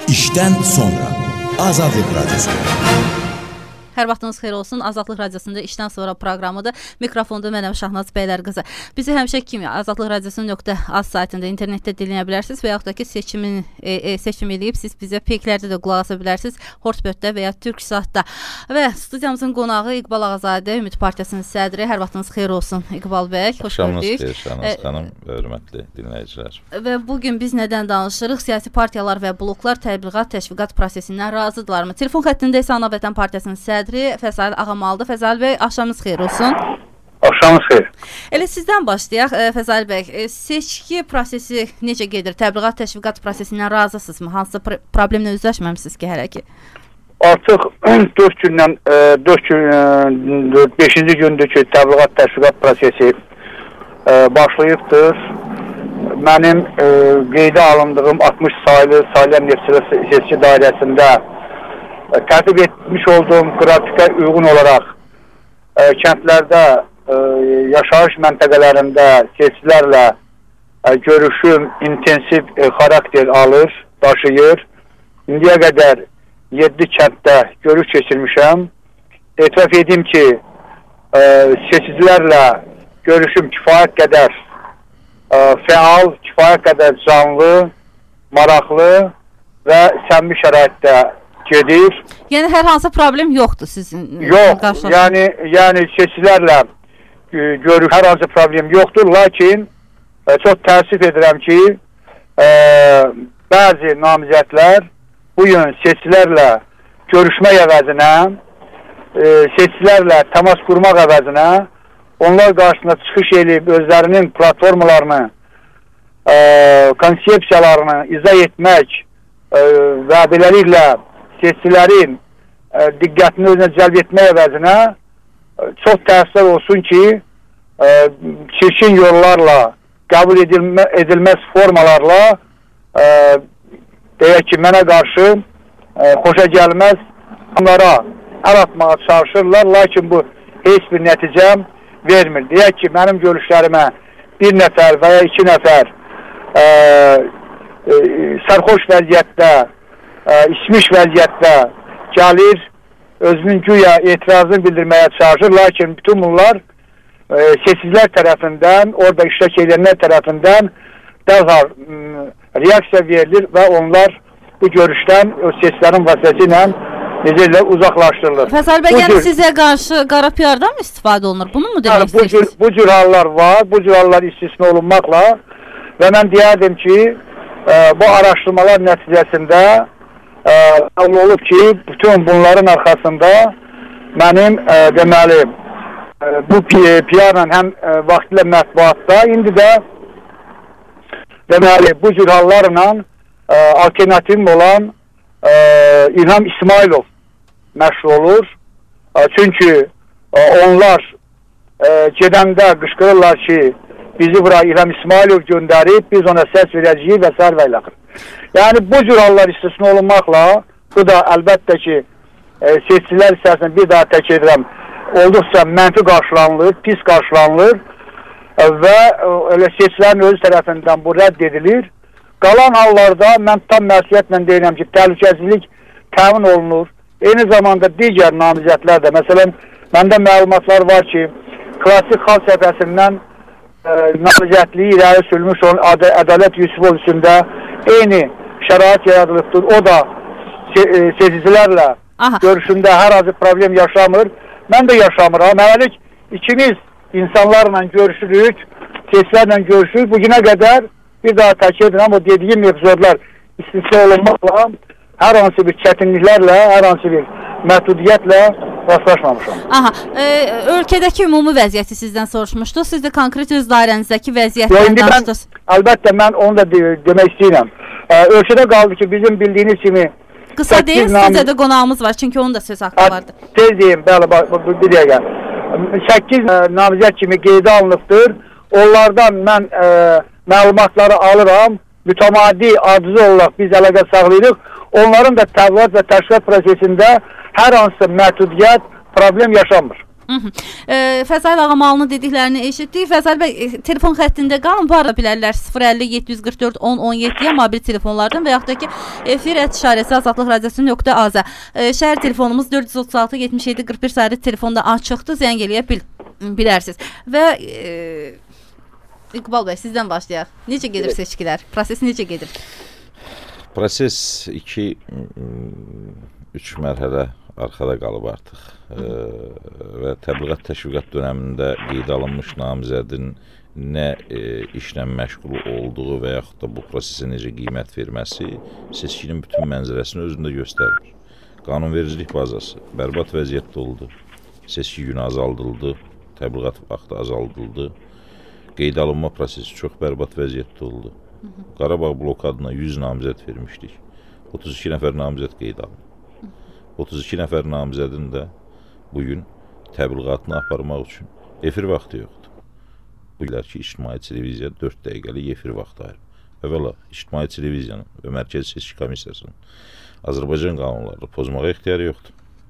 İşdən sonra Azadlıq Radyosu. Hər vaxtınız xeyir olsun. Azadlıq Radiosunda işdən sonra proqramıdır. Mikrofonda mənəm Şahnaz Bəylər qızı. Bizi həmişə kimi Azadlıq Radiosu.az saytında internetdə dinləyə bilərsiniz və yaxud da ki seçim edib siz bizə peyklərdə də qulaq asa bilərsiniz. Hortbötdə və ya Türksatda. Və studiyamızın qonağı İqbal Ağazadə, Ümid Partiyasının sədri. Hər vaxtınız xeyir olsun İqbal bəy. Xoş gördük. Şahnaz xanım və hörmətli dinləyicilər. Və bugün biz nədən danışırıq? Siyasi partiyalar və bloklar təbliğat, təşviqat prosesindən razıdırlarmı? Telefon xəttində isə Ana Vətən Partiyasının sədri Fəzail Ağamalıdır. Fəzail bəy, axşamınız xeyir olsun. Axşamınız xeyir. Elə sizdən başlayaq. Fəzail bəy, seçki prosesi necə gedir? Təbliğat, təşviqat prosesindən razısınızmı? Hansısa problemlə üzləşməmisiniz ki, hələ ki? Artıq 4 gündən 5-ci gündür ki, təbliğat, təşviqat prosesi başlayıbdır. Mənim qeydə alındığım 60 sayılı Salyan Neftçilik seçki dairəsində tərtib etmiş olduğum qrafikə uyğun olaraq kəndlərdə, yaşayış məntəqələrində seçkilərlə görüşüm intensiv xarakter alır, daşıyır. İndiyə qədər 7 kənddə görüş keçirmişəm. Etiraf edim ki, seçicilərlə görüşüm kifayət qədər fəal, kifayət qədər canlı, maraqlı və səmimi şəraitdə gedir. Yəni hər hansı problem yoxdur sizin? Yox, yəni seçicilərlə görüş hər hansı problem yoxdur, lakin çox təəssüf edirəm ki, bəzi namizədlər bugün seçicilərlə görüşmək əvəzinə, seçicilərlə təmas qurmaq əvəzinə onlar qarşısında çıxış edib özlərinin platformalarını, konsepsiyalarını izah etmək və beləliklə seçicilərin diqqətini özünə cəlb etmək əvəzinə çox təəssüf olsun ki, çirkin yollarla, qəbul edilməz formalarla deyək ki, mənə qarşı xoşa gəlməz onlara əl atmağa çalışırlar, lakin bu heç bir nəticə vermir. Deyək ki, mənim görüşlərimə bir nəfər və ya 2 nəfər sərxoş vəziyyətdə, içmiş vəziyyətdə gəlir, özünün güya etirazını bildirməyə çalışır, lakin bütün bunlar seçicilər tərəfindən, orada iştirak edənlər tərəfindən dərhal reaksiya verilir və onlar bu görüşdən seçicilərin vasitəsilə necə uzaqlaşdırılır. Fəzail bəy, yəni sizə qarşı qara PR-dan mı istifadə olunur? Bunu mu demək istəyirsiniz? Bu cür hallar var, bu cür hallar istisna olunmaqla və mən deyərdim ki, bu araşdırmalar nəticəsində olub ki, bütün bunların arxasında mənim deməli bu PR-la həm vaxtilə mətbuatda, indi də deməli bu cür hallarla alternativim olan İlham İsmailov məşğul olur. Çünki onlar gedəndə qışqırırlar ki, bizi bura İlham İsmailov göndərib, biz ona səs verəcəyik və s. və ilaxır. Yəni bu cür hallar istisna olunmaqla, bu da əlbəttə ki, seçicilər içərisində bir daha tək edirəm, olduqca mənfi qarşılanılır, pis qarşılanılır və elə seçicilərin özü tərəfindən bu rədd edilir. Qalan hallarda mən tam məsuliyyətlə deyirəm ki, təhlükəsizlik təmin olunur. Eyni zamanda digər namizədlər də, məsələn, məndə məlumatlar var ki, Klasik Xalq Səfəsindən namizədliyi irəli sürülmüş olan Ədalət Yusufov üstündə eyni şərait yaradılıbdır. O da seçicilərlə görüşündə hər hansı problem yaşamır. Mən də yaşamıram. Hələlik ikimiz insanlarla görüşürük, seçicilərlə görüşürük. Bugünə qədər bir daha təkid edirəm, o dediyim epizodlar istisna olunmaqla hər hansı bir çətinliklərlə, hər hansı bir məhdudiyyətlə rastlaşmamışam. Ölkədəki ümumi vəziyyəti sizdən soruşmuşdu. Siz də konkret öz dairənizdəki vəziyyətdən danışdınız. Əlbəttə, mən onu da demək istəyirəm. Ölkədə qaldı ki, bizim bildiyiniz kimi qısa deyil, sizə də qonağımız var, çünki onun da söz haqqı vardır. Tez deyim, bəli, bir dəqiqə. 8 namizəd kimi qeydə alınıbdır. Onlardan mən məlumatları alıram. Mütəmadi, aciz olaraq biz əlaqə saxlayırıq. Onların da təbliğat və təşviqat prosesində hər hansı məhdudiyyət, problem yaşanmır. Fəzail Ağamalının dediklərini eşitdik. Fəzail bəy, telefon xəttində qalın, var bilərlər 050-744-1017-yə mobil telefonlardan və yaxud da ki, efir@azadlıqradiosu.az. Şəhər telefonumuz 436-77-41 sayılı telefonda açıqdır, zəng eləyə bilərsiniz. Və İqbal bəy, sizdən başlayaq. Necə gedir seçkilər? Proses necə gedir? Proses 2-3 mərhələ arxada qalıb artıq və təbliğat təşviqat dönəmində qeydə alınmış namizədin nə işlə məşğul olduğu və yaxud da bu prosesə necə qiymət verməsi seçkinin bütün mənzərəsini özündə göstərir. Qanunvericilik bazası bərbad vəziyyətdə oldu, seçki günü azaldıldı, təbliğat vaxtı azaldıldı, qeydə alınma prosesi çox bərbad vəziyyətdə oldu. Qarabağ bloku adına 100 namizəd vermişdik, 32 nəfər namizəd qeydə alındı. 32 nəfər namizədin də bugün təbliğatını aparmaq üçün efir vaxtı yoxdur. Bu günlər ki, İctimai Televiziya 4 dəqiqəlik efir vaxtı ayırıb. Əvvəla, İctimai Televiziyanın və Mərkəzi Seçki Komissiyasının Azərbaycan qanunlarını pozmağa ixtiyarı yoxdur.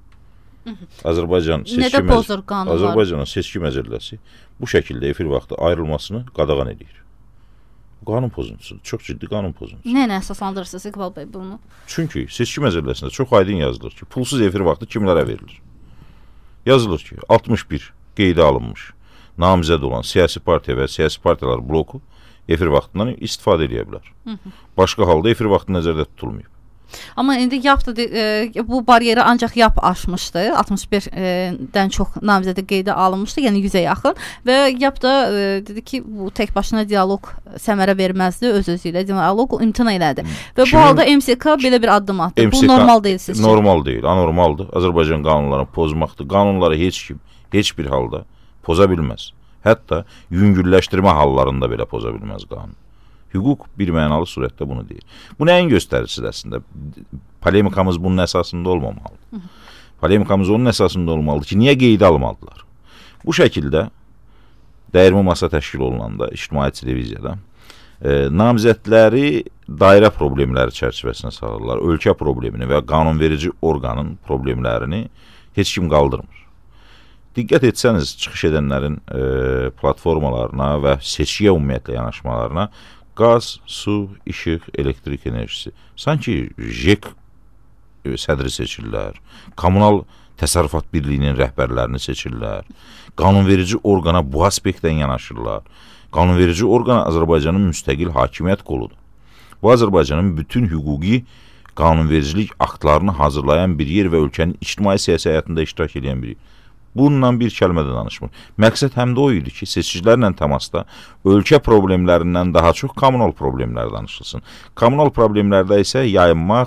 Azərbaycanın seçki məcəlləsi bu şəkildə efir vaxtı ayrılmasını qadağan edir. Qanun pozuntusudur, çox ciddi qanun pozuntusudur. Nə əsaslandırırsınız İqbal bəy bunu? Çünki seçki məcəlləsində çox aydın yazılır ki, pulsuz efir vaxtı kimlərə verilir? Yazılır ki, 61 qeydə alınmış namizəd olan siyasi partiya və siyasi partiyalar bloku efir vaxtından istifadə edə bilər. Başqa halda efir vaxtı nəzərdə tutulmayıb. Amma indi YAP da bu bariyeri ancaq YAP aşmışdı. 61-dən çox namizədə qeydə alınmışdı, yəni 100-ə yaxın və YAP da dedi ki, bu tək başına dialoq səmərə verməzdi, öz-özü ilə dialoq imtina elədi. Və bu halda MSK belə bir addım atdı. Bu normal deyil sizcə? Normal deyil, anormaldır. Azərbaycan qanunlarını pozmaqdır. Qanunları heç kim, heç bir halda poza bilməz. Hətta yüngülləşdirmə hallarında belə poza bilməz qanun. Hüquq bir mənalı surətdə bunu deyir. Bu nəyin göstəricisidir əslində? Polemikamız bunun əsasında olmamalıdır. Polemikamız onun əsasında olmalıdır ki, niyə qeydə almadılar? Bu şəkildə dəyirmi masa təşkil olunanda İctimai Televiziyada namizədləri dairə problemləri çərçivəsinə salırlar. Ölkə problemini və qanunverici orqanın problemlərini heç kim qaldırmır. Diqqət etsəniz, çıxış edənlərin platformalarına və seçkiyə ümumiyyətlə yanaşmalarına qaz, su, işıq, elektrik enerjisi. Sanki JEK sədri seçirlər, kommunal təsərrüfat birliyinin rəhbərlərini seçirlər, qanunverici orqana bu aspektdən yanaşırlar. Qanunverici orqan Azərbaycanın müstəqil hakimiyyət qoludur. Bu Azərbaycanın bütün hüquqi qanunvericilik aktlarını hazırlayan bir yer və ölkənin ictimai siyasi həyatında iştirak edən bir yer. Bununla bir kəlmə də danışmır. Məqsəd həm də o idi ki, seçicilərlə təmasda ölkə problemlərindən daha çox kommunal problemlər danışılsın. Kommunal problemlərdə isə yayınmaq,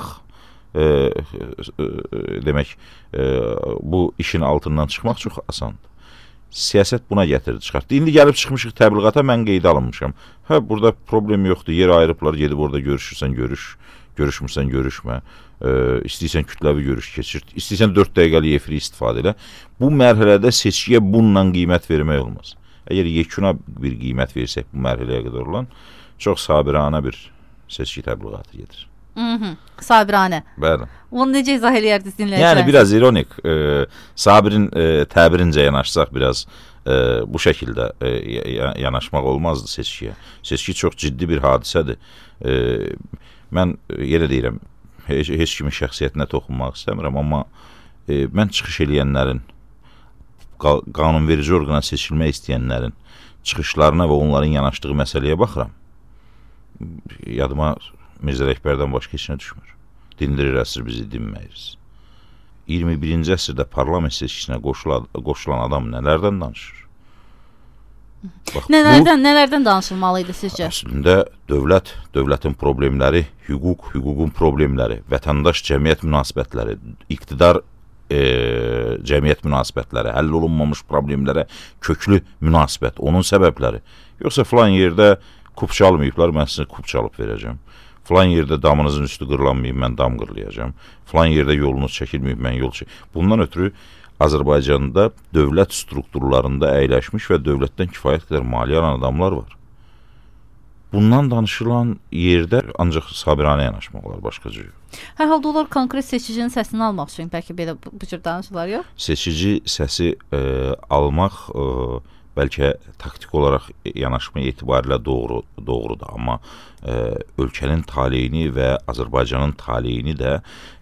demək, bu işin altından çıxmaq çox asandır. Siyasət buna gətirdi, çıxartdı. İndi gəlib çıxmışıq təbliğata, mən qeydə alınmışam. Hə, burada problem yoxdur, yer ayırıblar, gedib orada görüşürsən, görüş, görüşmürsən, görüşmə. İstəyirsən kütləvi görüş keçir, istəyirsən 4 dəqiqəlik efiri istifadə elə. Bu mərhələdə seçkiyə bununla qiymət vermək olmaz. Əgər yekuna bir qiymət versək bu mərhələyə qədər olan, çox sabiranə bir seçki təbliğatı gedir. Sabiranə. Bəli. Onu necə izah eləyərdiniz dinləyicilərə? Yəni, biraz ironik. Sabirin təbirincə yanaşsaq biraz bu şəkildə yanaşmaq olmazdı seçkiyə. Seçki çox ciddi bir hadisədir. Mən yerə deyirəm, heç kimin şəxsiyyətinə toxunmaq istəmirəm, amma mən çıxış eləyənlərin, qanunverici orqana seçilmək istəyənlərin çıxışlarına və onların yanaşdığı məsələyə baxıram. Yadıma Mirzə Rəkbərdən başqa heç nə düşmür. Dindirir əsr bizi, dinməyirik. 21-ci əsrdə parlament seçkisinə qoşulan adam nələrdən danışır? Nələrdən danışılmalıydı sizcə? Əslində dövlətin problemləri, hüququn problemləri, vətəndaş cəmiyyət münasibətləri, iqtidar cəmiyyət münasibətləri, həll olunmamış problemlərə köklü münasibət, onun səbəbləri. Yoxsa filan yerdə kup çalmayıblar, mən sizə kup çalıb verəcəm. Filan yerdə damınızın üstü qırlanmayıb, mən dam qırlayacam. Filan yerdə yolunuz çəkilməyib, mən yol çəkilməyib. Bundan ötürü Azərbaycanda dövlət strukturlarında əyləşmiş və dövlətdən kifayət qədər maliyyə alan adamlar var. Bundan danışılan yerdə ancaq sabiranə yanaşmaq olar, başqa cür. Hər halda onlar konkret seçicinin səsini almaq üçün bəlkə belə bu cür danışırlar, yox? Seçici səsi almaq bəlkə taktik olaraq yanaşma etibarilə doğrudur, amma ölkənin taleyini və Azərbaycanın taleyini də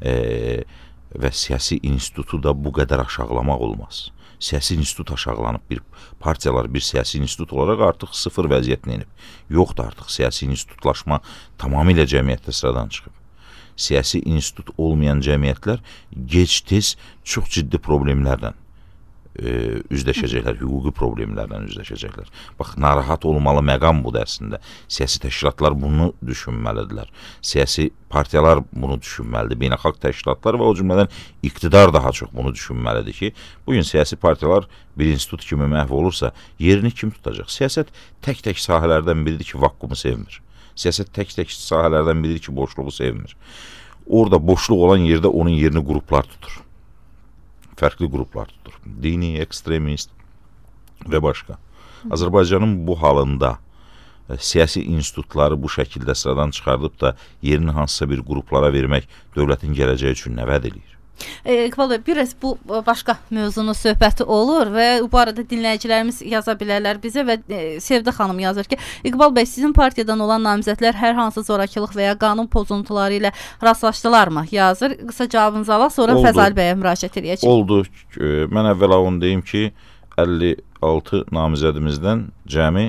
və siyasi institutu da bu qədər aşağılamaq olmaz. Siyasi institut aşağılanıb, bir partiyalar bir siyasi institut olaraq artıq sıfır vəziyyətinə inib. Yoxdur artıq siyasi institutlaşma tamamilə cəmiyyətdə sıradan çıxıb. Siyasi institut olmayan cəmiyyətlər gec-tez çox ciddi problemlərlə üzləşəcəklər, hüquqi problemlərlə üzləşəcəklər. Bax, narahat olmalı məqam budur əslində. Siyasi təşkilatlar bunu düşünməlidirlər. Siyasi partiyalar bunu düşünməlidir. Beynəlxalq təşkilatlar və o cümlədən iqtidar daha çox bunu düşünməlidir ki, bugün siyasi partiyalar bir institut kimi məhv olursa, yerini kim tutacaq? Siyasət tək-tək sahələrdən biridir ki, vakumu sevmir. Siyasət tək-tək sahələrdən biridir ki, boşluğu sevmir. Orada boşluq olan yerdə onun yerini qruplar tutur. Fərqli qruplar tutur. Dini, ekstremist və başqa. Azərbaycanın bu halında siyasi institutları bu şəkildə sıradan çıxardıb da yerini hansısa bir qruplara vermək dövlətin gələcəyi üçün nə vəd eləyir? İqbal bəy, biraz bu başqa mövzunun söhbəti olur və bu arada dinləyicilərimiz yaza bilərlər bizə və Sevdə xanım yazır ki, İqbal bəy, sizin partiyadan olan namizədlər hər hansı zorakılıq və ya qanun pozuntuları ilə rastlaşdılarmı? Yazır. Qısa cavabınızı alaq, sonra Fəzal bəyə müraciət edəcəyik. Oldu. Mən əvvəla onu deyim ki, 56 namizədimizdən cəmi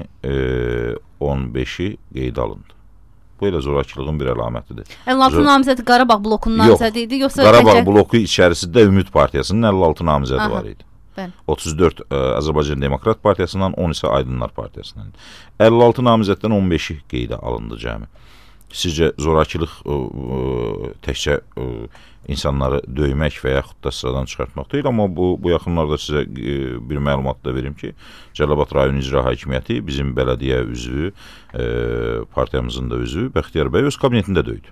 15-i qeydə alındı. Bu elə zorakılığın bir əlamətidir. 56 namizədi Qarabağ blokunun namizədi idi, yoxsa Qarabağ bloku içərisində Ümid Partiyasının 56 namizədi var idi. Bəli. 34 Azərbaycan Demokrat Partiyasından, 10 isə Aydınlar Partiyasından. 56 namizəddən 15-i qeydə alındı cəmi. Sizcə zorakılıq təkcə insanları döymək və yaxud da sıradan çıxartmaq deyil, amma bu yaxınlarda sizə bir məlumat da verim ki, Cəlilabad rayon icra hakimiyyəti bizim bələdiyyə üzvü, partiyamızın da üzvü Bəxtiyar bəy öz kabinetində döydü.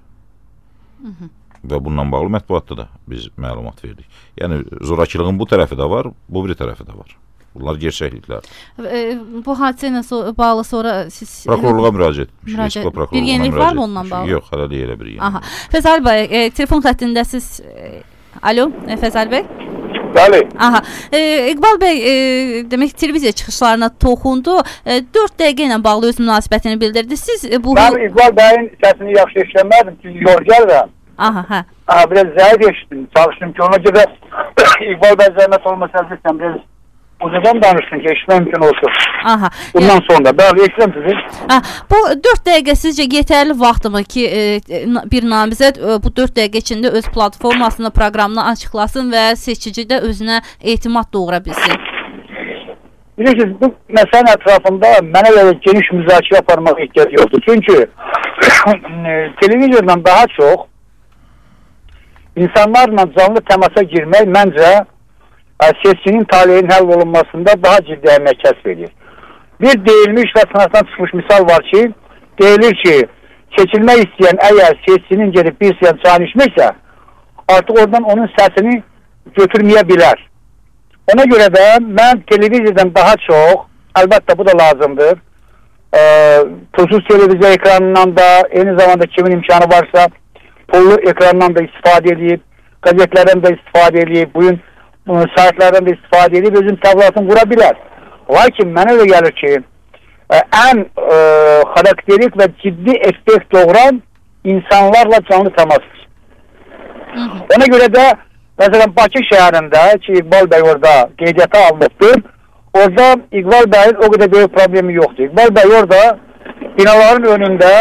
Və bununla bağlı mətbuatda da biz məlumat verdik. Yəni zorakılığın bu tərəfi də var, bu bir tərəfi də var. Bunlar gerçəkliklər. Bu hadisə ilə bağlı sonra siz prokurorluğa müraciət etmişik. Bir yenilik var mı onunla bağlı? Yox, hələlik elə bir yenilik. Fəzal bəy, telefon xəttindəsiz. Alo, Fəzal bəy? Bəli. İqbal bəy, demək televiziya çıxışlarına toxundu. 4 dəqiqə ilə bağlı öz münasibətini bildirdi. Siz bu... Mən İqbal bəyin səsini yaxşı eşlənmədim, çünki yol gəlirəm. Biraz zəif eşitdim, çalışdım ki, ona görə İqbal bəy zəhmət olmasa əlbəttən biraz uzadan danışsın ki, eşitmə mümkün olsun. Bundan sonra, bəli, eşitəm sizi. Bu 4 dəqiqə sizcə yetərli vaxtımı ki, bir namizəd bu 4 dəqiqə içində öz platformasını, proqramını açıqlasın və seçici də özünə etimad doğura bilsin? Bilirsiniz, bu məsələnin ətrafında mənə görə geniş müzakirə aparmaq ehtiyac yoxdur. Çünki televizordan daha çox insanlarla canlı təmasa girmək məncə seçicinin taleyinin həll olunmasında daha ciddi əhəmiyyət kəsb edir. Bir deyilmiş və sınaqdan çıxmış misal var ki, deyilir ki, seçilmək istəyən əgər seçicinin gedib bir siyasi çayını içməksə, artıq oradan onun səsini götürməyə bilər. Ona görə də mən televiziyadan daha çox, əlbəttə bu da lazımdır, pulsuz televiziya ekranından da, eyni zamanda kimin imkanı varsa, pullu ekrandan da istifadə edib, qəzetlərdən də istifadə edib, bugün saytlardan da istifadə edib, özün təblasını qura bilər. Lakin mənə də gəlir ki, ən xarakterik və ciddi effekt doğuran insanlarla canlı təmasdır. Ona görə də, məsələn, Bakı şəhərində ki, İqbal bəy orada qeydiyyata alınıbdır, orada İqbal bəyin o qədər böyük problemi yoxdur. İqbal bəy orada binaların önündə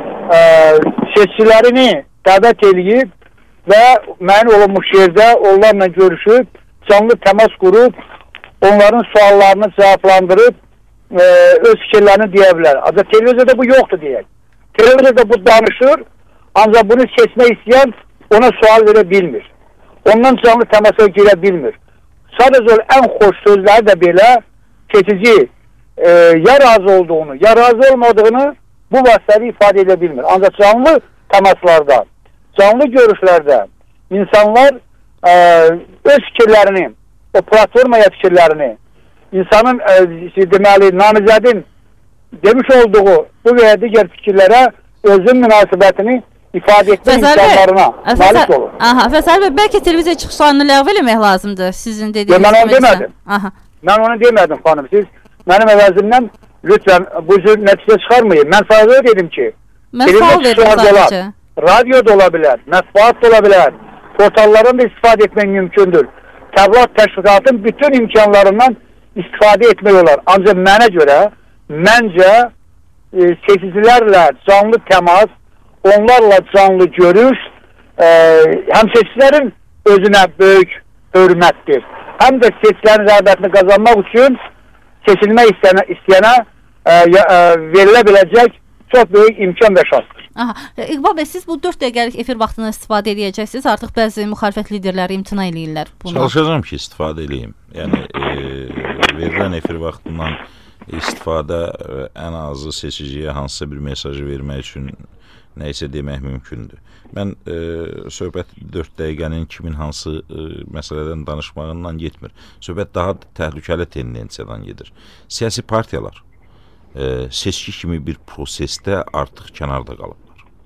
seçicilərini dəvət edib və məyin olunmuş yerdə onlarla görüşüb, canlı təmas qurub, onların suallarını cavablandırıb, öz fikirlərini deyə bilər. Ancaq televiziyada bu yoxdur deyək. Televiziyada bu danışır, ancaq bunu seçmək istəyən ona sual verə bilmir. Ondan canlı təmasa girə bilmir. Sadəcə ən xoş sözləri də belə seçici ya razı olduğunu, ya razı olmadığını bu vasitədə ifadə edə bilmir. Ancaq canlı təmaslarda, canlı görüşlərdə insanlar öz fikirlərini, o platformaya fikirlərini, insanın deməli, namizədin demiş olduğu bu və ya digər fikirlərə özün münasibətini ifadə etmə imkanlarına malik olur. Aha, Fəsəl bəy, bəlkə televiziya çıxışlarını ləğv eləmək lazımdır sizin dediyiniz. Mən onu demədim. Aha. Mən onu demədim xanım. Siz mənim əvəzimdən lütfən bu cür nəticə çıxarmayın. Mən sadəcə dedim ki, radio da ola bilər, mətbuat da ola bilər, portallardan da istifadə etmək mümkündür. Təbliğat təşkilatının bütün imkanlarından istifadə etmək olar. Ancaq mənə görə, məncə seçicilərlə canlı təmas, onlarla canlı görüş həm seçicilərin özünə böyük hörmətdir. Həm də seçicilərin rəğbətini qazanmaq üçün seçilmək istəyənə verilə biləcək çox böyük imkan və şansdır. Aha. İqbal bəy, siz bu 4 dəqiqəlik efir vaxtını istifadə edəcəksiniz. Artıq bəzi müxalifət liderləri imtina eləyirlər bunu. Çalışacağım ki, istifadə eləyim. Yəni verilən efir vaxtından istifadə ən azı seçiciyə hansısa bir mesajı vermək üçün nə isə demək mümkündür. Mən söhbət 4 dəqiqənin kimin hansı məsələdən danışmağından getmir. Söhbət daha təhlükəli tendensiyadan gedir. Siyasi partiyalar seçki kimi bir prosesdə artıq kənarda qalıblar.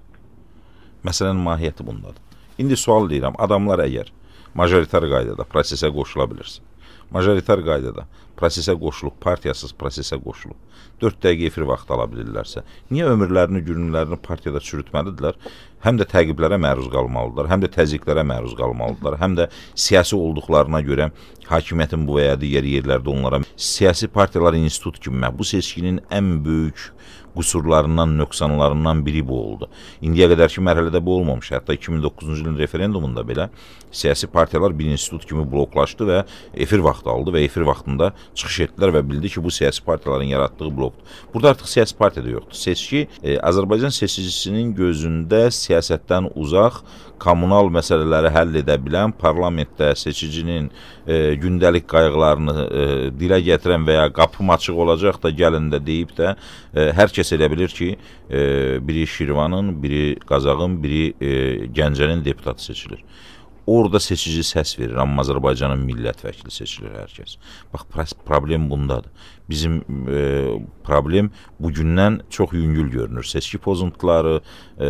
Məsələnin mahiyyəti bundadır. İndi sual deyirəm, adamlar əgər majoritar qaydada prosesə qoşula bilirsə, majoritar qaydada prosesə qoşulub, partiyasız prosesə qoşulub, 4 dəqiqə efir vaxt ala bilirlərsə, niyə ömürlərini, günlərini partiyada çürütməlidirlər? Həm də təqiblərə məruz qalmalıdırlar, həm də təzyiqlərə məruz qalmalıdırlar, həm də siyasi olduqlarına görə hakimiyyətin bu və ya digər yerlərdə onlara siyasi partiyalar institut kimi bu seçkinin ən böyük qüsurlarından, nöqsanlarından biri bu oldu. İndiyə qədərki mərhələdə bu olmamış. Hətta 2009-cu ilin referendumunda belə siyasi partiyalar bir institut kimi bloklaşdı və efir vaxtı aldı və efir vaxtında çıxış etdilər və bildi ki, bu siyasi partiyaların yaratdığı blokdur. Burada artıq siyasi partiya da yoxdur. Seçki Azərbaycan seçicisinin gözündə siyasətdən uzaq, kommunal məsələləri həll edə bilən, parlamentdə seçicinin gündəlik qayğılarını dilə gətirən və ya qapım açıq olacaq da gəlin də deyib də hər kəs elə bilir ki, biri Şirvanın, biri Qazağın, biri Gəncənin deputatı seçilir. Orada seçici səs verir, amma Azərbaycanın millət vəkili seçilir hər kəs. Bax, problem bundadır. Bizim problem bugündən çox yüngül görünür. Seçki pozuntuları,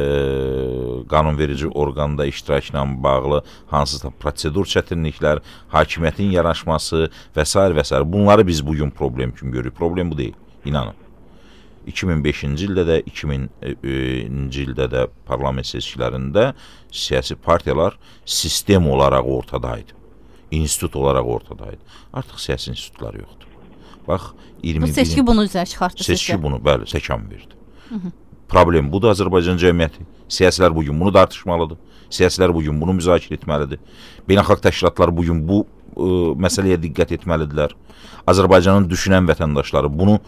qanunverici orqanda iştirakla bağlı hansısa prosedur çətinliklər, hakimiyyətin yanaşması və s. və s. Bunları biz bugün problem kimi görürük. Problem bu deyil, inanın. 2005-ci ildə də, 2000-ci ildə də parlament seçkilərində siyasi partiyalar sistem olaraq ortadaydı. İnstitut olaraq ortadaydı. Artıq siyasi institutlar yoxdur. Bax, 21-in... Bu seçki bunu üzrə çıxartdı. Seçki bunu, bəli, səkan verdi. Problem budur Azərbaycan cəmiyyəti. Siyasilər bugün bunu tartışmalıdır. Siyasilər bugün bunu müzakirə etməlidir. Beynəlxalq təşkilatlar bugün bu məsələyə diqqət etməlidirlər. Azərbaycanın düşünən vətəndaşları bunu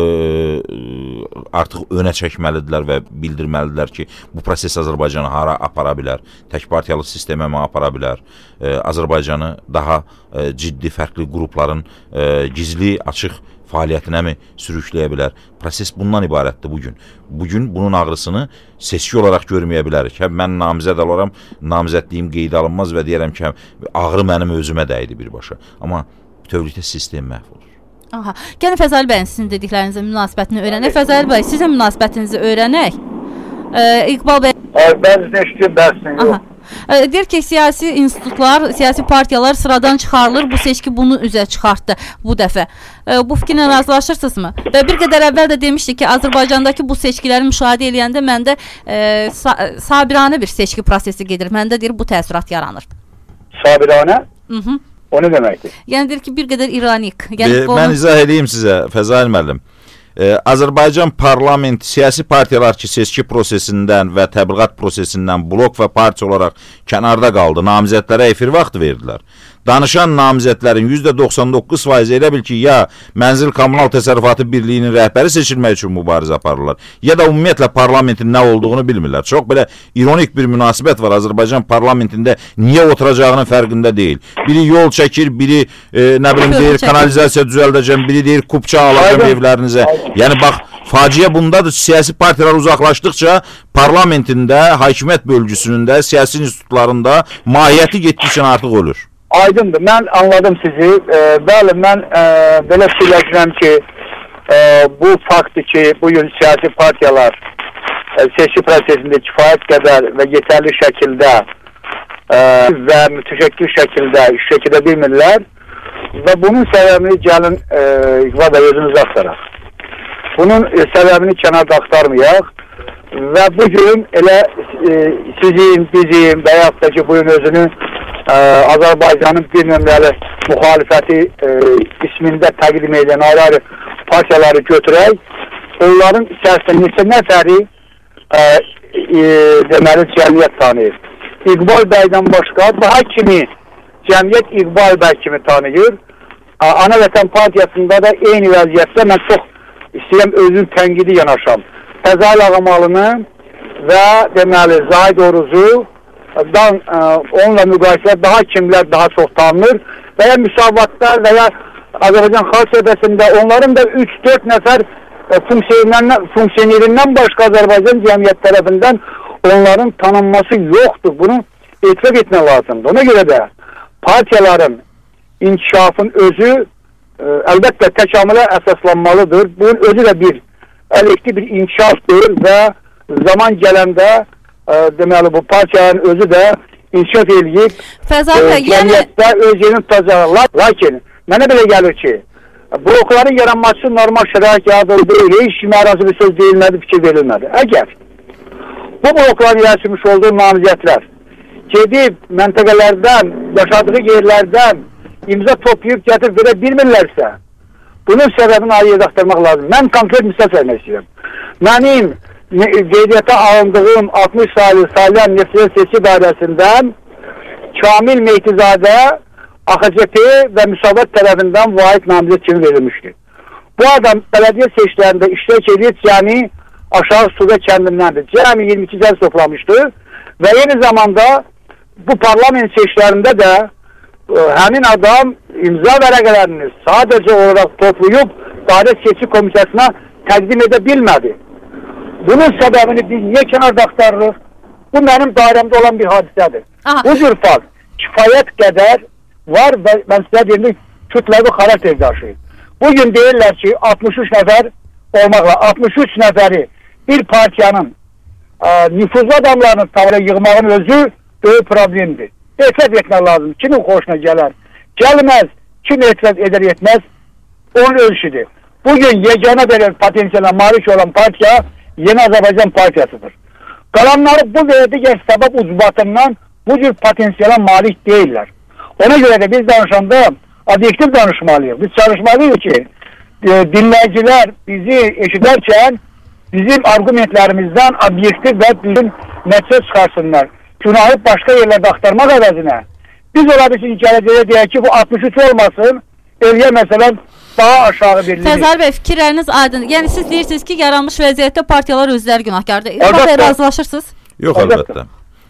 artıq önə çəkməlidirlər və bildirməlidirlər ki, bu proses Azərbaycanı hara apara bilər, tək partiyalı sistemə mi apara bilər, Azərbaycanı daha ciddi fərqli qrupların gizli, açıq fəaliyyətinə mi sürükləyə bilər? Proses bundan ibarətdir bugün. Bugün bunun ağrısını seçki olaraq görməyə bilərik. Mən namizəd olaram, namizədliyim qeyd alınmaz və deyərəm ki, ağrı mənim özümə dəydi birbaşa. Amma bütövlükdə sistem məhv olur. Aha. Gəlin Fəzəli bəyin sizin dediklərinizə münasibətini öyrənək. Fəzəli bəy, sizin münasibətinizi öyrənək. İqbal bəy... Bəzi neşkin bəhsin yox. Deyir ki, siyasi institutlar, siyasi partiyalar sıradan çıxarılır. Bu seçki bunu üzə çıxartdı bu dəfə. Bu fikirlə razılaşırsınızmı? Və bir qədər əvvəl də demişdik ki, Azərbaycandakı bu seçkiləri müşahidə eləyəndə məndə sabiranə bir seçki prosesi gedir. Məndə deyir, bu təəssürat yaranır. Sabiranə? O nə deməkdir? Yəni deyir ki, bir qədər ironik. Mən izah edeyim sizə, Fəzail müəllim. Azərbaycan parlament siyasi partiyalar ki, seçki prosesindən və təbliğat prosesindən blok və partiya olaraq kənarda qaldı, namizədlərə efir vaxtı verdilər. Danışan namizədlərin %99% elə bil ki, ya Mənzil Kommunal Təsərrüfatı Birliyinin rəhbəri seçilmək üçün mübarizə aparırlar, ya da ümumiyyətlə parlamentin nə olduğunu bilmirlər. Çox belə ironik bir münasibət var Azərbaycan parlamentində, niyə oturacağının fərqində deyil. Biri yol çəkir, biri nə bilim deyir, kanalizasiya düzəldəcəm, biri deyir, kupça alacam evlərinizə. Yəni bax, faciə bundadır. Siyasi partiyalar uzaqlaşdıqca parlamentində, hakimiyyət bölgüsünün də, siyasi institutlarında mahiyyəti getdikcə artıq ölür. Aydındır. Mən anladım sizi. Bəli, mən belə fikirləşirəm ki, bu faktdır ki, bugün siyasi partiyalar seçki prosesində kifayət qədər və yetərli şəkildə və mütəşəkkil şəkildə iştirak edə bilmirlər və bunun səbəbini gəlin İqbal bəy özünüz axtaraq. Bunun səbəbini kənarda axtarmayaq və bugün elə sizin, bizim və yaxud da ki, bugün özünü Azərbaycanın bir nömrəli müxalifəti ismində təqdim edən ayrı partiyaları götürək, onların içərisində neçə nəfəri deməli cəmiyyət tanıyır. İqbal bəydən başqa daha kimi cəmiyyət İqbal bəy kimi tanıyır. Ana Vətən Partiyasında da eyni vəziyyətdə mən çox istəyirəm özün tənqidi yanaşam. Fəzail Ağamalını və deməli Zahid Oruzudan onunla müqayisədə daha kimlər daha çox tanınır və ya müsavatlar və ya Azərbaycan Xalq Cəbhəsində onların da 3-4 nəfər funksiyonerindən başqa Azərbaycan cəmiyyət tərəfindən onların tanınması yoxdur. Bunu etiraf etmək lazımdır. Ona görə də partiyaların inkişafın özü əlbəttə təkamülə əsaslanmalıdır. Bunun özü də bir əleyhli bir inkişafdır və zaman gələndə deməli bu partiyanın özü də inkişaf eləyib cəmiyyətdə öz yerini tutacaqlar. Lakin mənə belə gəlir ki, blokların yaranması normal şərait yaradıldı, heç kimi arası bir söz deyilmədi, fikir verilmədi. Əgər bu blokların yaratılmış olduğu namizədlər gedib məntəqələrdən, yaşadığı yerlərdən imza toplayıb gətirib verə bilmirlərsə, bunun səbəbini ayrı axtarmaq lazım. Mən konkret misal vermək istəyirəm. Mənim qeydiyyata alındığım 60 saylı Salyan Nefsiyyə seçki dairəsindən Kamil Mehdizadə AXCP və müsavat tərəfindən vahid namizəd kimi verilmişdir. Bu adam bələdiyyə seçkilərində iştirak edib cəmi aşağı Suda kəndindəndir. Cəmi 22 cəz toplamışdır və eyni zamanda bu parlament seçkilərində də həmin adam imza vərəqələrini sadəcə olaraq toplayıb dairə seçki komitəsinə təqdim edə bilmədi. Bunun səbəbini biz niyə kənarda axtarırıq? Bu mənim dairəmdə olan bir hadisədir. Bu cür fakt kifayət qədər var və mən sizə deyim, kütləvi xarakter daşıyır. Bugün deyirlər ki, 63 nəfər olmaqla 63 nəfəri bir partiyanın nüfuzlu adamlarını tavara yığmağın özü böyük problemdir. Etiraz etmək lazım. Kimin xoşuna gələr? Gəlməz. Kim etiraz edər etməz? Onun ölçüdür. Bugün yeganə belə potansiyala malik olan partiya Yeni Azərbaycan Partiyasıdır. Qalanları bu və digər səbəb ucbatından bu cür potansiyala malik deyirlər. Ona görə də biz danışanda obyektiv danışmalıyıq. Biz çalışmalıyıq ki, dinləyicilər bizi eşidərkən bizim argumentlərimizdən obyektiv və düzgün nəticə çıxarsınlar. Günahı başqa yerlərdə axtarmaq əvəzinə biz ola bilsin gələcəyə deyək ki, bu 63 olmasın, eliyə məsələn daha aşağı verilir. Fəzal bəy, fikirləriniz aydındır. Yəni siz deyirsiniz ki, yaranmış vəziyyətdə partiyalar özləri günahkardır. İqbal bəy, razılaşırsınız? Yox, əlbəttə.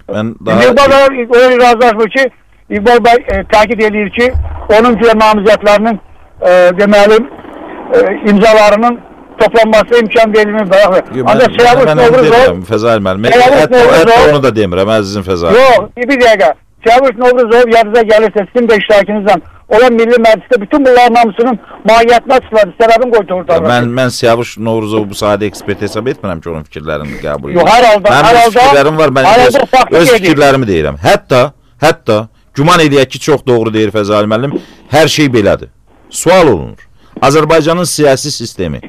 İqbal bəy öyle razılaşmır ki, İqbal bəy təkid edir ki, onun güya namizədlərinin deməli imzalarının toplanması imkan verilmir. Ancaq Siyavuş Novruzov Fəzal müəllim, onu da demirəm, əzizim Fəzal. Yox, bir dəqiqə. Siyavuş Novruzov yadınıza gəlirsə, sizin də iştirakınızla olan milli məclisdə bütün bunların hamısının mahiyyətinə açıqladı, səbəbin qoydu ortada. Mən Siyavuş Novruzov bu sahədə ekspert hesab etmirəm ki, onun fikirlərini qəbul edir. Yox, hər halda. Mənim fikirlərim var, mən öz fikirlərimi deyirəm. Hətta güman eləyək ki, çox doğru deyir Fəzal müəllim, hər şey belədir. Sual olunur. Azərbaycanın siyasi sistemi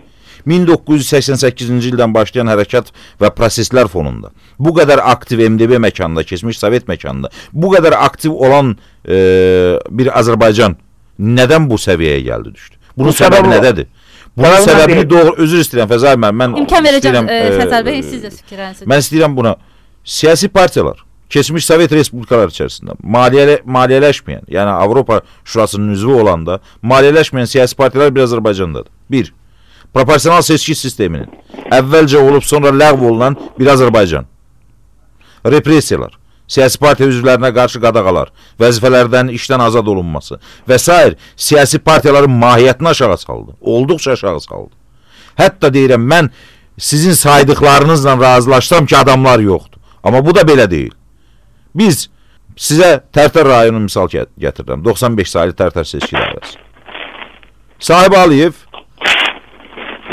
1988-ci ildən başlayan hərəkat və proseslər fonunda bu qədər aktiv MDB məkanında, keçmiş Sovet məkanında bu qədər aktiv olan bir Azərbaycan nədən bu səviyyəyə gəldi düşdü? Bunun səbəbi nədədir? Bunun səbəbini doğru, özür istəyirəm Fəzal müəllim, mən imkan verəcəm Fəzal bəy, siz də fikirlərinizi. Mən istəyirəm buna. Siyasi partiyalar keçmiş Sovet respublikaları içərisində maliyyələşməyən, yəni Avropa Şurasının üzvü olanda maliyyələşməyən siyasi partiyalar bir Azərbaycandadır. Bir, proporsional seçki sisteminin əvvəlcə olub sonra ləğv olunan bir Azərbaycan. Repressiyalar, siyasi partiya üzvlərinə qarşı qadağalar, vəzifələrdən işdən azad olunması və s. siyasi partiyaların mahiyyətini aşağı saldı. Olduqca aşağı saldı. Hətta deyirəm, mən sizin saydıqlarınızla razılaşsam ki, adamlar yoxdur. Amma bu da belə deyil. Biz sizə Tərtər rayonu misal gətirirəm. 95 saylı Tərtər seçki dairəsi. Sahib Aliyev